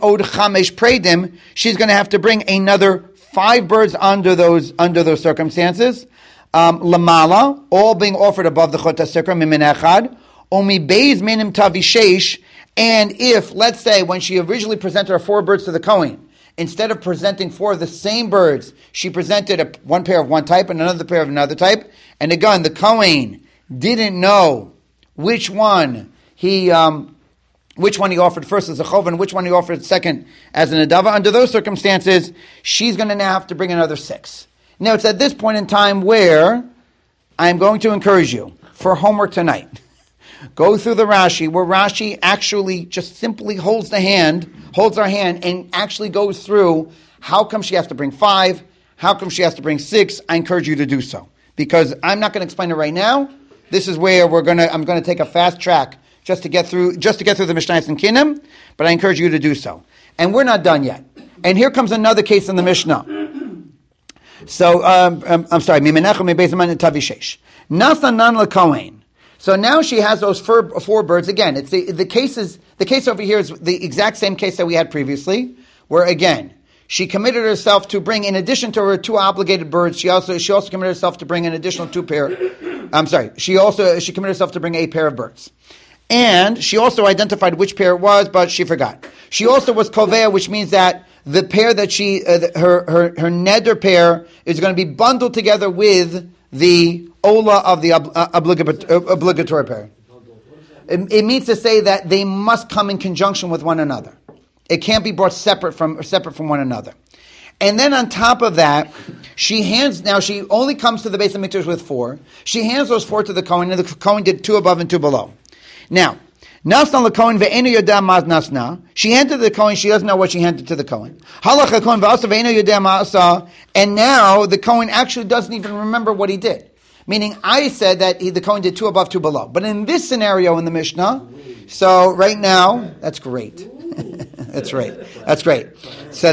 to have to bring another 5 birds under those circumstances. Lamala, all being offered above the Chot HaSikra, mimin echad, omi beis minim tavishesh, and if, let's say, when she originally presented her 4 birds to the Kohen, instead of presenting 4 of the same birds, she presented one pair of one type and another pair of another type, and again, the Kohen didn't know which one he offered first as a chov and which one he offered second as an adava. Under those circumstances, she's going to now have to bring another 6. Now, it's at this point in time where I'm going to encourage you for homework tonight. Go through the Rashi, where Rashi actually just simply holds our hand, and actually goes through how come she has to bring 5, how come she has to bring 6. I encourage you to do so, because I'm not going to explain it right now. This is where I'm going to take a fast track just to get through the Mishnayos and Kinim, but I encourage you to do so. And we're not done yet. And here comes another case in the Mishnah. So, I'm sorry, Mimenachem Beis Tavishesh. Nasanan LeKohen. So now she has those 4 birds. Again, it's the case over here is the exact same case that we had previously, where again, she committed herself to bring, in addition to her 2 obligated birds, she also committed herself to bring an additional 2 pair. She committed herself to bring a pair of birds. And she also identified which pair it was, but she forgot. She also was kovea, which means that the pair that her neder pair is going to be bundled together with the ola of the obligatory pair. It means to say that they must come in conjunction with one another. It can't be brought separate from one another. And then on top of that, she only comes to the Beis HaMikdash with 4. She hands those 4 to the Kohen, and the Kohen did 2 above and 2 below. Now, Nasna LeKohen ve'enu yodah maz nasna. She handed to the Kohen, she doesn't know what she handed to the Kohen. Halach HaKohen ve'asa ve'enu yodah ma'asa. And now the Kohen actually doesn't even remember what he did. Meaning, I said that the Kohen did 2 above, 2 below. But in this scenario in the Mishnah, so right now, that's great. That's right. That's great. So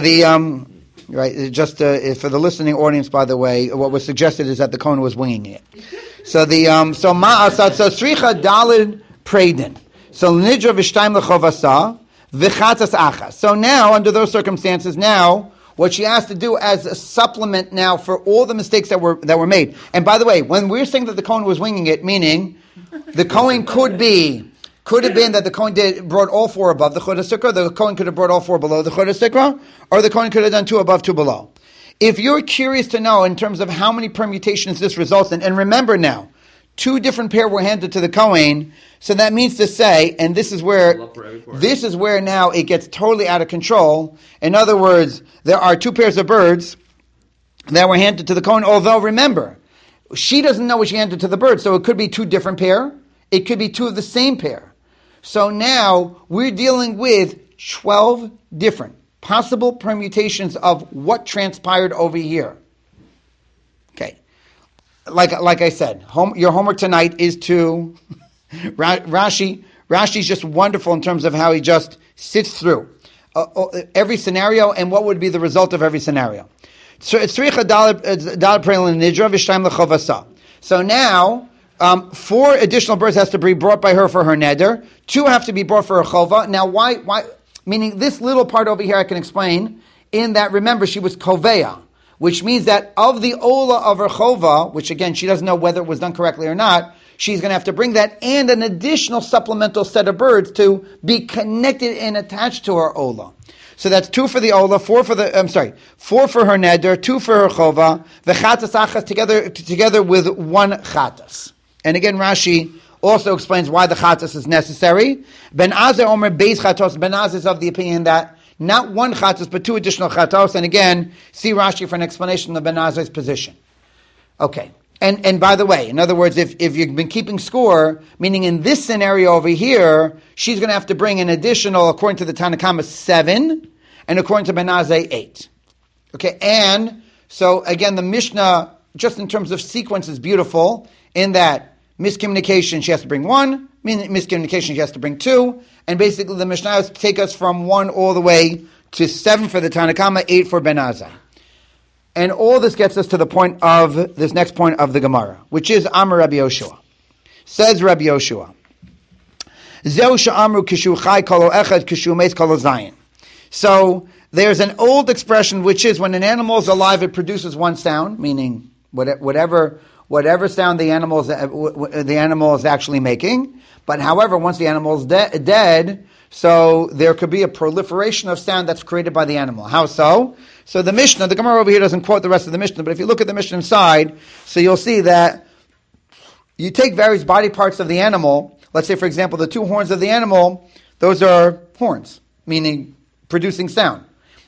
right, just for the listening audience, by the way, what was suggested is that the Kohen was winging it. So ma'asat, so sricha dalid predin. So nidra v'shtayim lechovasa v'chatzas achas. So now, under those circumstances, now what she has to do as a supplement now for all the mistakes that were made. And by the way, when we're saying that the Kohen was winging it, meaning the Kohen could have been that the Kohen brought all 4 above the Chot HaSikra, the Kohen could have brought all 4 below the Chot HaSikra, or the Kohen could have done 2 above, 2 below. If you're curious to know in terms of how many permutations this results in, and remember now, 2 different pair were handed to the Kohen, so that means to say, and this is where now it gets totally out of control. In other words, there are 2 pairs of birds that were handed to the Kohen, although remember, she doesn't know what she handed to the birds, so it could be 2 different pair, it could be 2 of the same pair. So now we're dealing with 12 different possible permutations of what transpired over here. Okay. Like I said, your homework tonight is to Rashi's just wonderful in terms of how he just sits through every scenario and what would be the result of every scenario. So now 4 additional birds has to be brought by her for her neder. 2 have to be brought for her chova. Now why? Meaning this little part over here I can explain in that, remember, she was koveya, which means that of the ola of her chova, which again, she doesn't know whether it was done correctly or not, she's going to have to bring that and an additional supplemental set of birds to be connected and attached to her ola. So that's 2 for the ola, 4 for her neder, 2 for her chova, the chatas achas together with 1 chatas. And again, Rashi also explains why the chatas is necessary. Ben Azar Omer Beis Chatos. Ben Azar is of the opinion that Not one chatos, but 2 additional chatos. And again, see Rashi for an explanation of Ben Azai's position. Okay. And by the way, in other words, if you've been keeping score, meaning in this scenario over here, she's going to have to bring an additional, according to the Tanakama, 7, and according to Ben Azai, 8. Okay, and so again, the Mishnah, just in terms of sequence, is beautiful in that miscommunication, she has to bring 1, miscommunication, she has to bring 2, and basically the Mishnah take us from 1 all the way to 7 for the Tanakama, 8 for Ben Azai. And all this gets us to the point of, this next point of the Gemara, which is Amar Rabbi Yoshua. Says Rabbi Yoshua, Zeu she'amru kishu chai kolo echad kishu meis kolo zayin. So, there's an old expression which is when an animal is alive, it produces one sound, meaning whatever sound the animal is actually making. But however, once the animal is dead, so there could be a proliferation of sound that's created by the animal. How so? So the Mishnah, the Gemara over here doesn't quote the rest of the Mishnah, but if you look at the Mishnah inside, so you'll see that you take various body parts of the animal. Let's say, for example, the 2 horns of the animal, those are horns, meaning producing sound.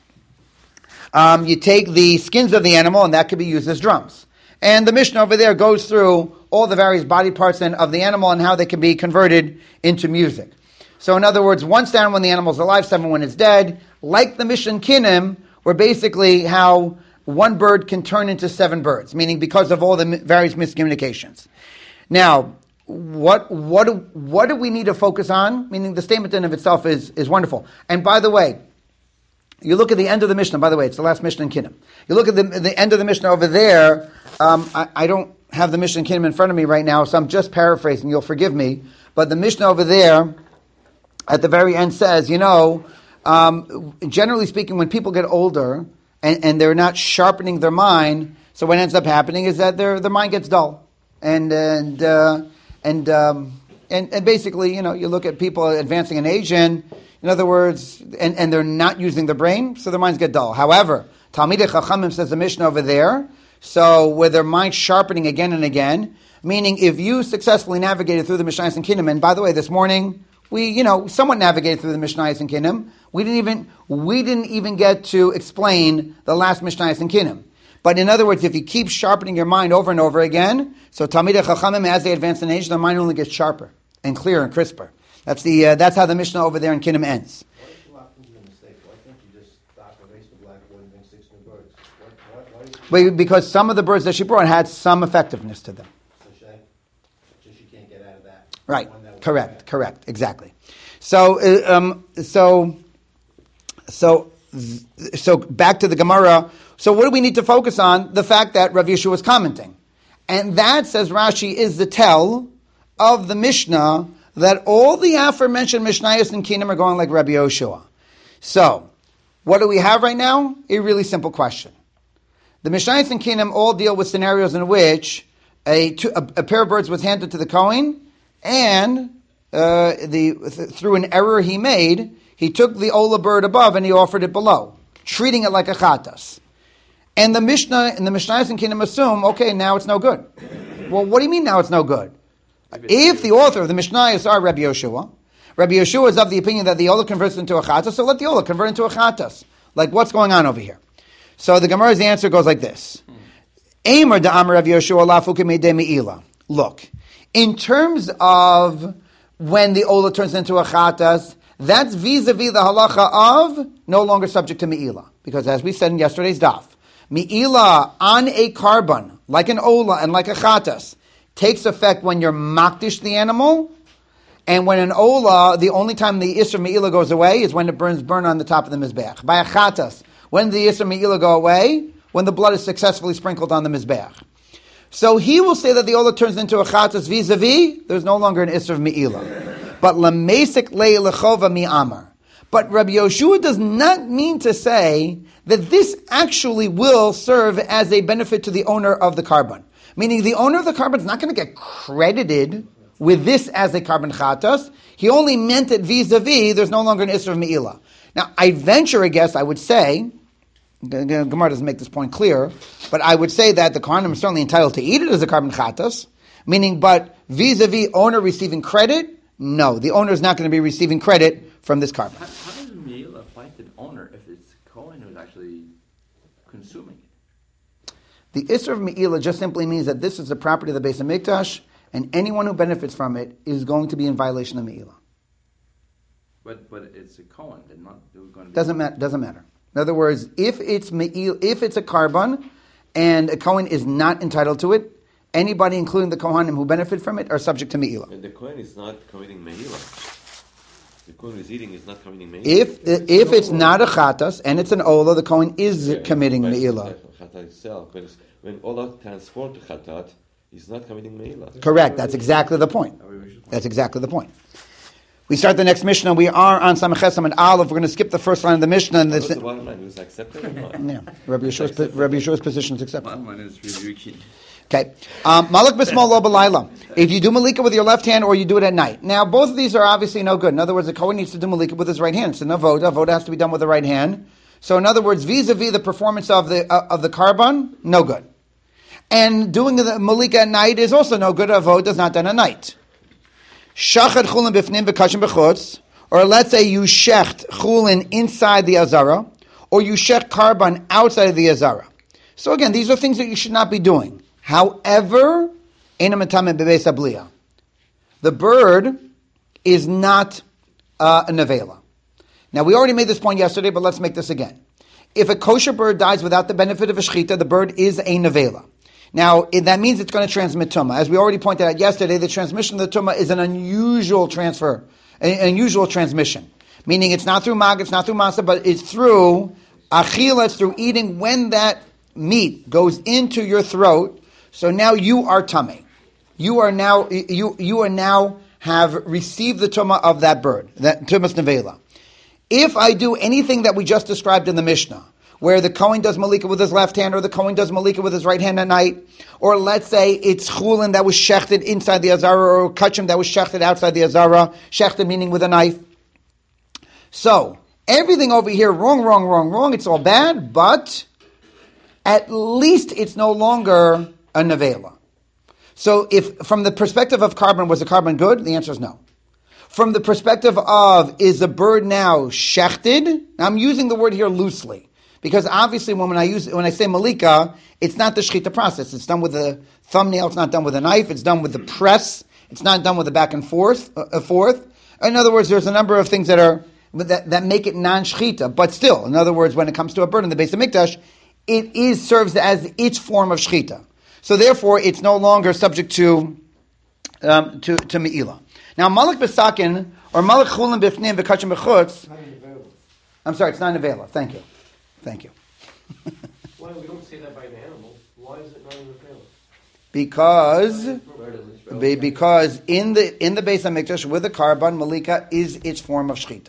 You take the skins of the animal, and that could be used as drums. And the Mishnah over there goes through all the various body parts of the animal and how they can be converted into music. So in other words, 1 sound when the animal's alive, 7 when it's dead, like the Mishnah Kinnim, where basically how 1 bird can turn into 7 birds, meaning because of all the various miscommunications. Now, what do we need to focus on? Meaning the statement in of itself is wonderful. And by the way, you look at the end of the Mishnah, by the way, it's the last Mishnah in Kinnim. You look at the end of the Mishnah over there, I don't have the Mishnah in Kinnim in front of me right now, so I'm just paraphrasing, you'll forgive me, but the Mishnah over there, at the very end says, generally speaking, when people get older and they're not sharpening their mind, so what ends up happening is that their mind gets dull, and basically, you look at people advancing in age, and in other words, and they're not using their brain, so their minds get dull. However, Talmidei Chachamim says the Mishnah over there, so with their mind sharpening again and again, meaning if you successfully navigated through the Mishnayos and Kinnim, and by the way, this morning we, somewhat navigated through the Mishnayos and Kinnim. We didn't even get to explain the last Mishnayos and Kinnim. But in other words, if you keep sharpening your mind over and over again, so Talmidei Chachamim, as they advance in age, their mind only gets sharper and clearer and crisper. That's how the Mishnah over there in Kinnim ends. Why did you opt into the mistake? Why can't you just stop a race with black boy and bring 6 new birds? Why Because some of the birds that she brought had some effectiveness to them. So she can't get out of that. Right. Correct. Exactly. So back to the Gemara. So what do we need to focus on? The fact that Rav Yeshua was commenting. And that, says Rashi, is the tell of the Mishnah that all the aforementioned Mishnayos and Kinnim are going like Rabbi Yoshua. So, what do we have right now? A really simple question. The Mishnayos and Kinnim all deal with scenarios in which a pair of birds was handed to the Kohen, and through an error he made, he took the Ola bird above and he offered it below, treating it like a chatas. And the Mishnah and the Mishnayos and Kinnim assume, okay, now it's no good. Well, what do you mean now it's no good? If the author of the Mishnayos are Rabbi Yoshua is of the opinion that the Ola converts into a chatas, so let the Ola convert into a chatas. Like, what's going on over here? So the Gemara's answer goes like this. Eimer da'amar Rabbi Yoshua lafu k'meidei me'ila. Look, in terms of when the Ola turns into a chatas, that's vis-a-vis the halacha of no longer subject to me'ila. Because as we said in yesterday's daf, me'ila on a carbon, like an Ola and like a chatas, takes effect when you're makdish the animal, and when an Ola, the only time the Isra Me'ila goes away is when it burn on the top of the Mizbeach. By a chatas, when the Isra Me'ila go away, when the blood is successfully sprinkled on the Mizbeach. So he will say that the Ola turns into a chatas vis-a-vis, there's no longer an Isra Me'ila. But lamesik lei lechova mi'amar. But Rabbi Yoshua does not mean to say that this actually will serve as a benefit to the owner of the carbon. Meaning the owner of the carbon is not going to get credited with this as a carbon chatas. He only meant it vis-a-vis, there's no longer an Isra of Me'ila. Now, I venture a guess, I would say, Gemara doesn't make this point clear, but I would say that the Kohanim is certainly entitled to eat it as a carbon chatas, meaning, but vis-a-vis owner receiving credit, no, the owner is not going to be receiving credit from this carbon. How does Me'ila apply to the owner? The Isser of Me'ilah just simply means that this is the property of the Beis HaMikdash, and anyone who benefits from it is going to be in violation of Me'ilah. But it's a Kohen. They're going to be... Doesn't matter. In other words, if it's a carbon, and a Kohen is not entitled to it, anybody, including the Kohanim who benefit from it, are subject to Me'ilah. And the Kohen is not committing Me'ilah. The Kohen is eating is not committing Me'ilah. If it's not a Chatas, and it's an Ola, the Kohen is committing Me'ilah. Chatat itself, when Ola transformed to Chatat, he's not committing Me'ilah. Correct. That's exactly the point. We start the next Mishnah. We are on Samachet and Aleph. We're going to skip the first line of the Mishnah. And What's the bottom line? Was accepted or not? Yeah, Rabbi Yeshua's position is accepted. Bottom line is rebuking. Okay. Malik b'smol lo b'layla. If you do malika with your left hand or you do it at night. Now, both of these are obviously no good. In other words, the Kohen needs to do malika with his right hand. It's an avoda. Avoda has to be done with the right hand. So, in other words, vis-a-vis the performance of the carbon, no good. And doing the malika at night is also no good. Avoda is not done at night. Shachad chulin b'fnim v'kashim b'chutz, or let's say you shecht chulin inside the azara, or you shecht carbon outside of the azara. So again, these are things that you should not be doing. However, the bird is not a nevela. Now, we already made this point yesterday, but let's make this again. If a kosher bird dies without the benefit of a shechita, the bird is a nevela. Now, that means it's going to transmit tumah. As we already pointed out yesterday, the transmission of the tumah is an unusual transfer, an unusual transmission. Meaning it's not through mag, it's not through masa, but it's through achila, it's through eating. When that meat goes into your throat, so now you are tummy. You are now have received the tumah of that bird, that tumas nevela. If I do anything that we just described in the Mishnah, where the Kohen does malika with his left hand, or the Kohen does malika with his right hand at night, or let's say it's chulin that was shechted inside the azara, or kachim that was shechted outside the azara, shechted meaning with a knife. So, everything over here, wrong, it's all bad, but at least it's no longer a nevela. So if, from the perspective of carbon, was the carbon good? The answer is no. From the perspective of, is the bird now shechted? Now I'm using the word here loosely, because obviously when I say malika, it's not the shechita process. It's done with a thumbnail, it's not done with a knife, it's done with the press, it's not done with the back and forth. In other words, there's a number of things that make it non-shechita, but still, in other words, when it comes to a bird in the Beis HaMikdash, it serves as its form of shechita. So therefore, it's no longer subject to me'ilah. Now, Malik Besakin, or Malik Chulin Bifnim V'Kachim B'Chutz, I'm sorry, it's not an avela. Thank you. Why we don't say that by the animal? Why is it not an avela? Because in the Beis HaMikdash, with the carbon, malika is its form of shechita.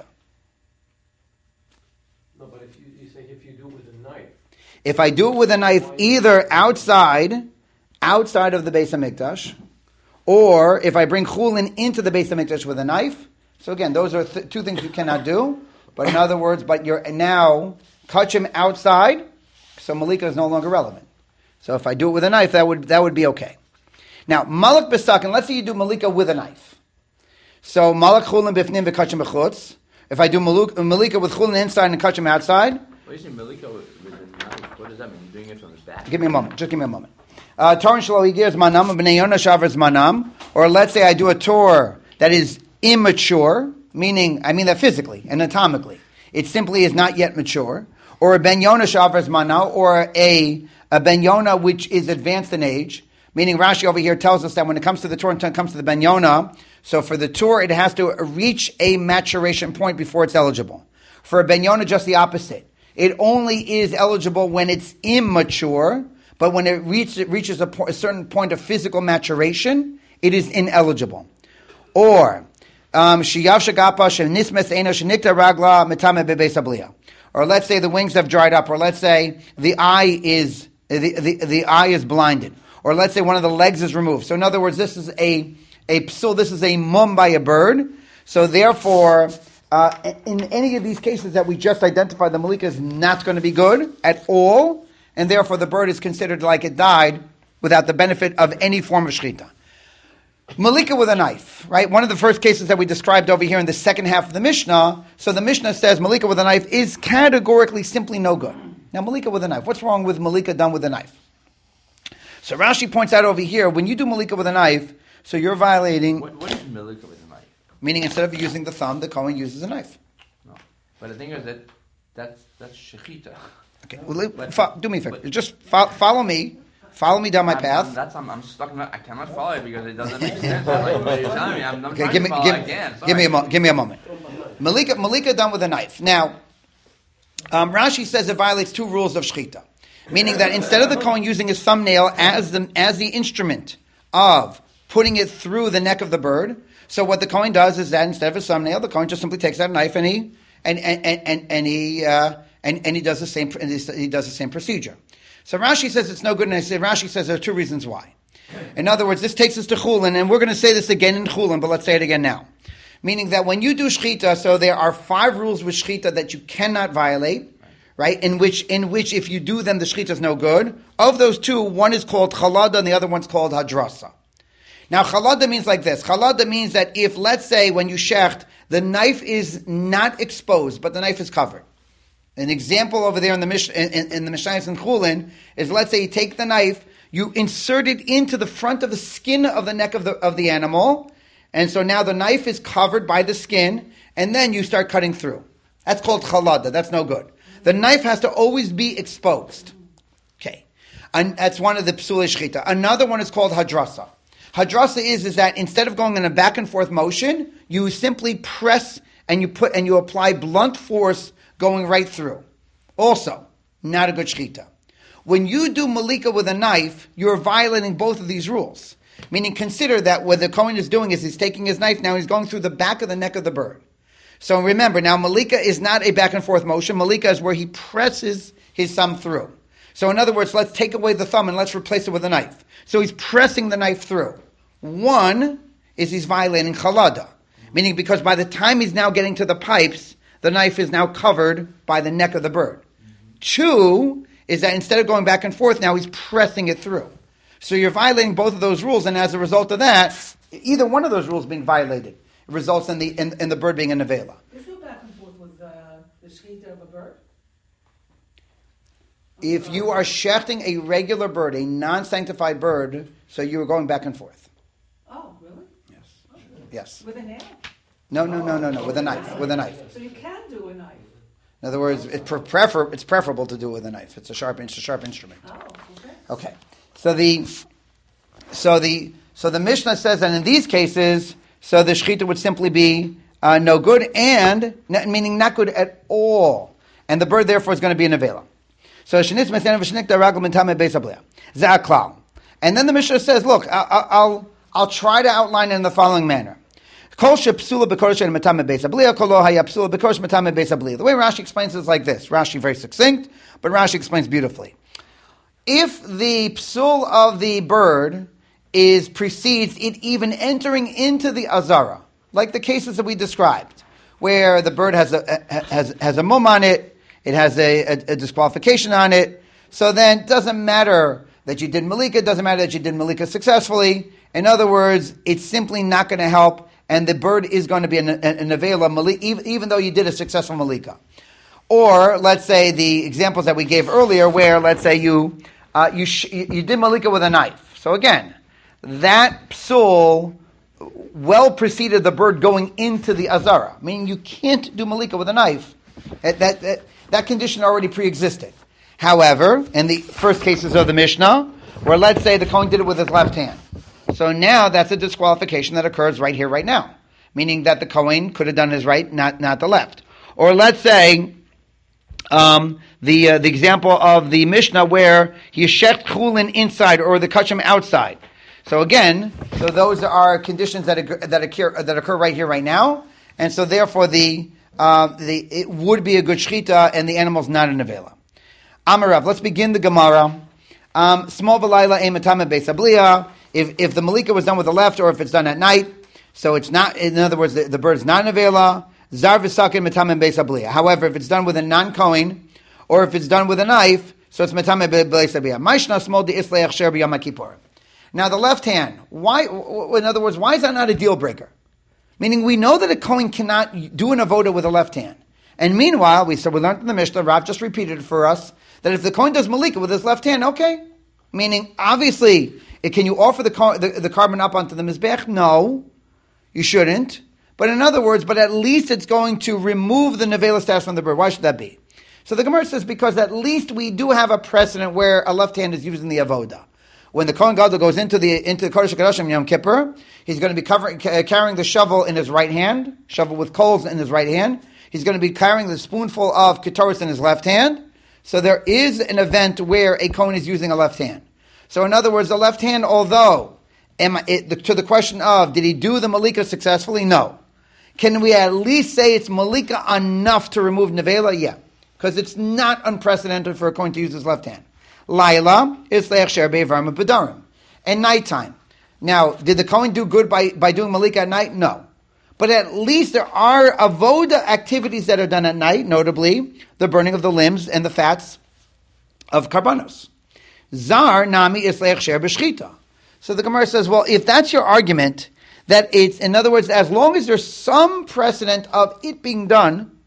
No, but if you do it with a knife. If I do it with a knife, either outside of the Beis HaMikdash, or if I bring chulin into the Beis HaMikdash with a knife. So again, those are two things you cannot do. But in other words, you're now kachim outside, so malika is no longer relevant. So if I do it with a knife, that would be okay. Now, malak besakin, let's say you do malika with a knife. So malak chulin bifnim v'kachim b'chutz. If I do malika with chulin inside and kachim outside. What do you say malika with a knife? What does that mean? You're doing it from the back? Just give me a moment. Torah shelo higir zmanam, b'nei Yonah shavar zmanam. Or let's say I do a Torah that is immature, meaning, I mean that physically, anatomically. It simply is not yet mature. Or a ben Yonah shavar zmanam, or a ben Yonah which is advanced in age. Meaning Rashi over here tells us that when it comes to the Torah and it comes to the ben Yonah, so for the Torah it has to reach a maturation point before it's eligible. For a ben Yonah, just the opposite. It only is eligible when it's immature, but when it reaches a certain point of physical maturation, it is ineligible. Or shiyav shagapa shenismes eno shenikta ragla metame bebeis habliya. Or let's say the wings have dried up. Or let's say the eye is blinded. Or let's say one of the legs is removed. So in other words, this is a psul. This is a mum by a bird. So therefore, in any of these cases that we just identified, the malika is not going to be good at all. And therefore the bird is considered like it died without the benefit of any form of shechita. Malika with a knife, right? One of the first cases that we described over here in the second half of the Mishnah. So the Mishnah says malika with a knife is categorically simply no good. Now malika with a knife. What's wrong with malika done with a knife? So Rashi points out over here, when you do malika with a knife, so you're violating, What is milika with a knife? meaning instead of using the thumb, the Kohen uses a knife. No. But the thing is that's shechita. Okay, well, do me a favor. Just follow me. Follow me down my path. I'm stuck. I cannot follow it because it doesn't make sense. Like what you're telling me, I'm Okay, trying to follow. I can't. give me a moment. Malika done with a knife. Now, Rashi says it violates two rules of shechita, meaning that instead of the Kohen using his thumbnail as the instrument of putting it through the neck of the bird, so what the Kohen does is that instead of his thumbnail, the Kohen just simply takes out a knife and he does the same procedure. So Rashi says it's no good, and Rashi says there are two reasons why. In other words, this takes us to Chulin, and we're going to say this again in Chulin, but let's say it again now. Meaning that when you do shechita, so there are 5 rules with shechita that you cannot violate, right? In which if you do them, the shechita is no good. Of those 2, one is called chalada, and the other one's called hadrasa. Now, chalada means like this. Chalada means that if, let's say, when you shecht, the knife is not exposed, but the knife is covered. An example over there in the Mishnah in Chulin is, let's say you take the knife, you insert it into the front of the skin of the neck of the animal, and so now the knife is covered by the skin, and then you start cutting through. That's called chalada. That's no good. The knife has to always be exposed. Okay, and that's one of the psulei shechita. Another one is called hadrasa. Hadrasa is that instead of going in a back and forth motion, you simply press and you apply blunt force going right through. Also, not a good shechita. When you do malika with a knife, you're violating both of these rules. Meaning, consider that what the Kohen is doing is he's taking his knife, now he's going through the back of the neck of the bird. So remember, now malika is not a back and forth motion. Malika is where he presses his thumb through. So in other words, let's take away the thumb and let's replace it with a knife. So he's pressing the knife through. One is he's violating chalada. Meaning because by the time he's now getting to the pipes, the knife is now covered by the neck of the bird. 2 is that instead of going back and forth, now he's pressing it through. So you're violating both of those rules, and as a result of that, either one of those rules being violated, it results in the bird being a nevela. Is there back and forth with the shechita of a bird? If you are shechting a regular bird, a non-sanctified bird, so you are going back and forth. Oh, really? Yes. Yes. With a nail? No, with a knife. So you can do a knife? In other words, it's preferable to do it with a knife. It's a sharp instrument. Oh, okay. Okay. So the Mishnah says that in these cases, so the shechita would simply be no good, and meaning not good at all, and the bird therefore is going to be a nevela. So and then the Mishnah says, look, I'll try to outline it in the following manner. The way Rashi explains it is like this. Rashi very succinct, but Rashi explains beautifully. If the psul of the bird precedes it even entering into the azara, like the cases that we described, where the bird has a mum on it, it has a disqualification on it, so then it doesn't matter that you did malika, it doesn't matter that you did malika successfully. In other words, it's simply not going to help, and the bird is going to be a nevela, even though you did a successful malika. Or, let's say, the examples that we gave earlier, where, let's say, you did malika with a knife. So again, that psul well preceded the bird going into the azara, meaning you can't do malika with a knife. That condition already pre-existed. However, in the first cases of the Mishnah, where let's say the Kohen did it with his left hand. So now that's a disqualification that occurs right here, right now. Meaning that the Kohen could have done his right, not the left. Or let's say, the example of the Mishnah where he shecht chulin inside or the kachim outside. So again, those are conditions that occur right here, right now. And so therefore it would be a good shechita and the animal's not a nevela. Amarav, let's begin the Gemara. Small v'layla ematame beis abliya. If the malika was done with the left, or if it's done at night, so it's not. In other words, the bird is not an avela. Zar v'sakin matame beis abliya. However, if it's done with a non-kohen, or if it's done with a knife, so it's matame beis abliya. Ma'ishna small de isleach sher b'yom kippur. Now the left hand. Why? In other words, why is that not a deal breaker? Meaning, we know that a kohen cannot do an avoda with a left hand. And meanwhile, we learned in the Mishnah, Rav just repeated it for us, that if the kohen does malika with his left hand, okay, Meaning, obviously, can you offer the carbon up onto the Mizbech? No, you shouldn't. But in other words, but at least it's going to remove the Nevela status from the bird. Why should that be? So the Gemara says, because at least we do have a precedent where a left hand is used in the avoda. When the Kohen Gadol goes into the Kodesh HaKadoshim Yom Kippur, he's going to be carrying the shovel in his right hand, shovel with coals in his right hand. He's going to be carrying the spoonful of Ketores in his left hand. So there is an event where a Kohen is using a left hand. So in other words, the left hand, although, to the question of, did he do the Malika successfully? No. Can we at least say it's Malika enough to remove Nevela? Yeah. Because it's not unprecedented for a Kohen to use his left hand. Laila is Leich Sher Be'evarim B'darim. And nighttime. Now, did the Kohen do good by doing Malika at night? No. But at least there are avoda activities that are done at night, notably the burning of the limbs and the fats of karbanos. Zar nami is leich sher b'shchita. So the Gemara says, well, if that's your argument, that it's, in other words, as long as there's some precedent of it being done,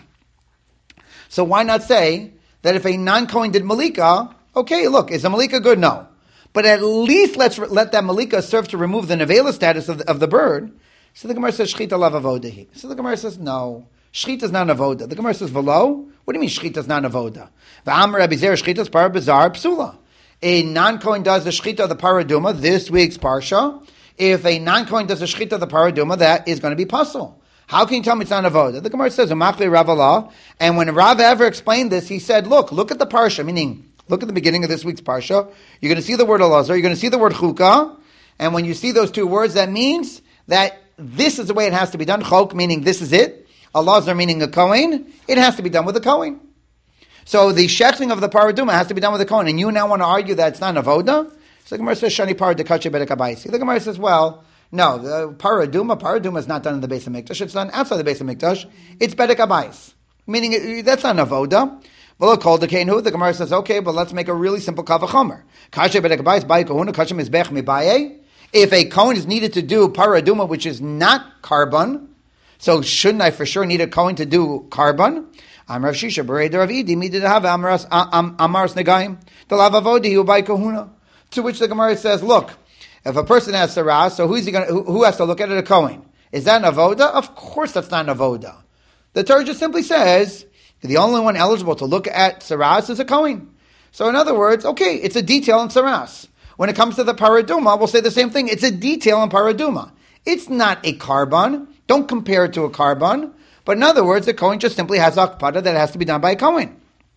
so why not say that if a non-Kohen did Malika, okay, look, is a Malika good? No. But at least let's let that Malika serve to remove the Nevela status of the bird. So the Gemara says, Shchita lav avodahi. So the Gemara says, no. Shchita is not avoda. The Gemara says, velo? What do you mean Shchita is not avoda? V'amar abizer Shchita is par bizar psula. A non-Kohen does the Shchita of the paraduma, this week's parsha. If a non-Kohen does the Shchita of the paraduma, that is going to be puzzle. How can you tell me it's not avoda? The Gemara says, Umakli Rav Allah. And when Rav ever explained this, he said, look at the parsha, meaning, look at the beginning of this week's parsha. You're going to see the word Elazar, you're going to see the word Chukah, and when you see those two words, that means that this is the way it has to be done. Chok, meaning this is it. Elazar, meaning a Kohen. It has to be done with a Kohen. So the shechting of the paraduma has to be done with a Kohen. And you now want to argue that it's not an avoda? So the Gemara says, Shani parad dekache bedek abaisi. The Gemara says, well, no, the paraduma is not done in the Beis HaMikdash. It's done outside the Beis HaMikdash. It's bedek abais. Meaning, that's not an avoda. Well, called the Kenu. The Gemara says, okay, but let's make a really simple kavachomer. Kashe bedek abais, bayi kahuna, kashe mizbech mibaye. If a Kohen is needed to do paraduma, which is not carbon, so shouldn't I for sure need a Kohen to do carbon? I'm Rav Shisha, Berei Rav Idi, me did have Amaras Negaim, the Lavavodi, who by Kahuna. To which the Gemara says, look, if a person has Saras, so who has to look at it? A Kohen. Is that an Avoda? Of course that's not an Avoda. The Torah just simply says, the only one eligible to look at Saras is a Kohen. So in other words, okay, it's a detail in Saras. When it comes to the paraduma, we'll say the same thing. It's a detail in paraduma. It's not a carbon. Don't compare it to a carbon. But in other words, the Kohen just simply has akpada that has to be done by a Kohen.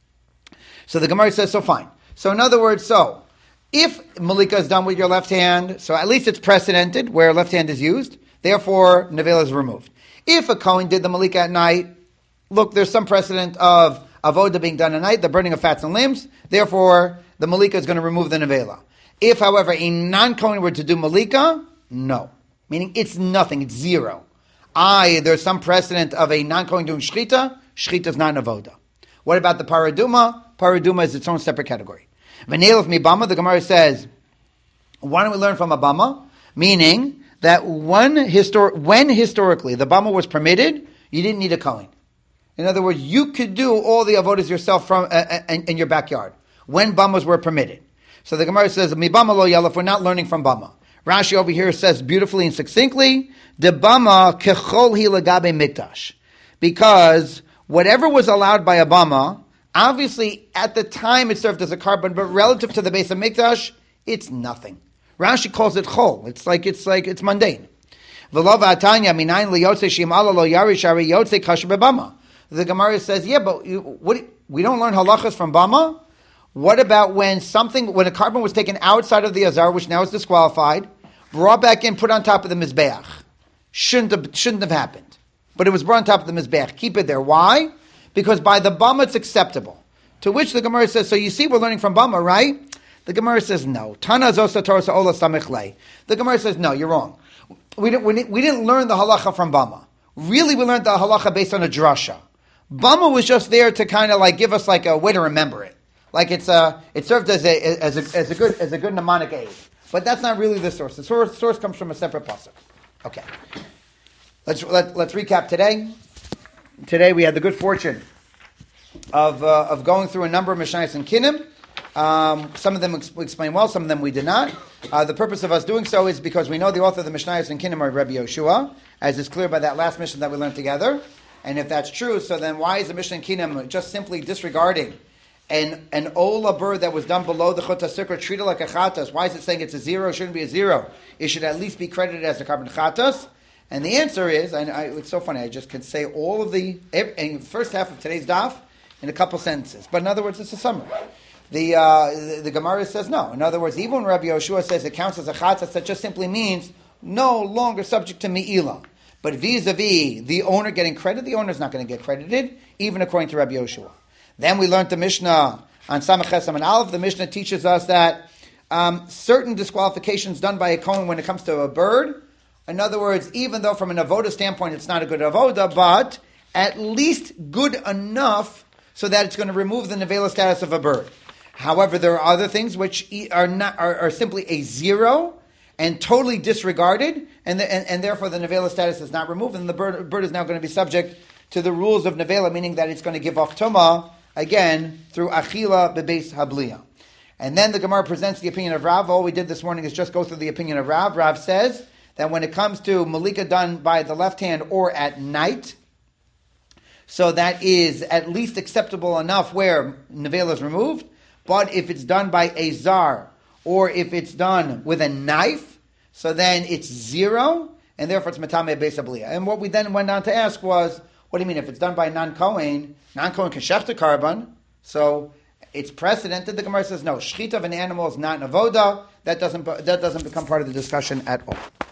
So the Gemara says, so fine. So in other words, so if Malika is done with your left hand, so at least it's precedented where left hand is used. Therefore, Nevela is removed. If a Kohen did the Malika at night, look, there's some precedent of avoda being done at night, the burning of fats and limbs. Therefore, the Malika is going to remove the Nevela. If, however, a non-Kohen were to do Malika, no. Meaning it's nothing, it's zero. There's some precedent of a non-Kohen doing Shchita. Shchita is not an avoda. What about the paraduma? Paraduma is its own separate category. V'neilef mibama, the Gemara says, why don't we learn from Abama? Meaning that when historically the Bama was permitted, you didn't need a Kohen. In other words, you could do all the avodas yourself from in your backyard when Bamas were permitted. So the Gemara says, Mi Bama lo yalef, we're not learning from Bama. Rashi over here says beautifully and succinctly, De Bama kechol hi legabe mikdash. Because whatever was allowed by a Bama, obviously at the time it served as a carbon, but relative to the base of mikdash, it's nothing. Rashi calls it chol. It's it's mundane. V'lo v'atanya minayin liyotze shimala lo yari shari yotze kasher bebama. The Gemara says, yeah, but we don't learn halachas from Bama? What about when a carbon was taken outside of the azar, which now is disqualified, brought back in, put on top of the mizbeach? Shouldn't have happened. But it was brought on top of the mizbeach. Keep it there. Why? Because by the Bama it's acceptable. To which the Gemara says, so you see we're learning from Bama, right? The Gemara says, no. Tana zosa Torah ola samichlei. The Gemara says, no, you're wrong. We didn't learn the halacha from Bama. Really, we learned the halacha based on a drasha. Bama was just there to kind of give us a way to remember it. It served as a good mnemonic aid. But that's not really the source. The source comes from a separate pasuk. Okay. Let's recap today. Today we had the good fortune of going through a number of Mishnayos and Kinim. Some of them we explain well, some of them we did not. The purpose of us doing so is because we know the author of the Mishnayos and Kinim are Rabbi Yoshua, as is clear by that last Mishnah that we learned together. And if that's true, so then why is the Mishnah and Kinim just simply disregarding an Ola bird that was done below the Chut HaSikra treated like a Chatas? Why is it saying it's a zero? It shouldn't be a zero. It should at least be credited as a carbon Chatas. And the answer is, it's so funny, I just could say all of the first half of today's daf in a couple sentences. But in other words, it's a summary. The Gemara says no. In other words, even when Rabbi Yoshua says it counts as a chatzas, that just simply means no longer subject to me'ilah. But vis-a-vis the owner getting credit, the owner is not going to get credited, even according to Rabbi Yoshua. Then we learned the Mishnah on Samach Chesam and Aleph. The Mishnah teaches us that certain disqualifications done by a kohen when it comes to a bird. In other words, even though from an avoda standpoint it's not a good avoda, but at least good enough so that it's going to remove the nevela status of a bird. However, there are other things which are simply a zero and totally disregarded, and therefore the nevela status is not removed, and the bird is now going to be subject to the rules of nevela, meaning that it's going to give off tumah again through achila bebeis habliya. And then the Gemara presents the opinion of Rav. All we did this morning is just go through the opinion of Rav. Rav says that when it comes to malika done by the left hand or at night, so that is at least acceptable enough where nevela is removed. But if it's done by a zar, or if it's done with a knife, so then it's zero, and therefore it's matame beis habliya. And what we then went on to ask was, what do you mean if it's done by a non-Kohen can shech the carbon, so it's precedented? The Gemara says no, shechita of an animal is not an avoda. That doesn't become part of the discussion at all.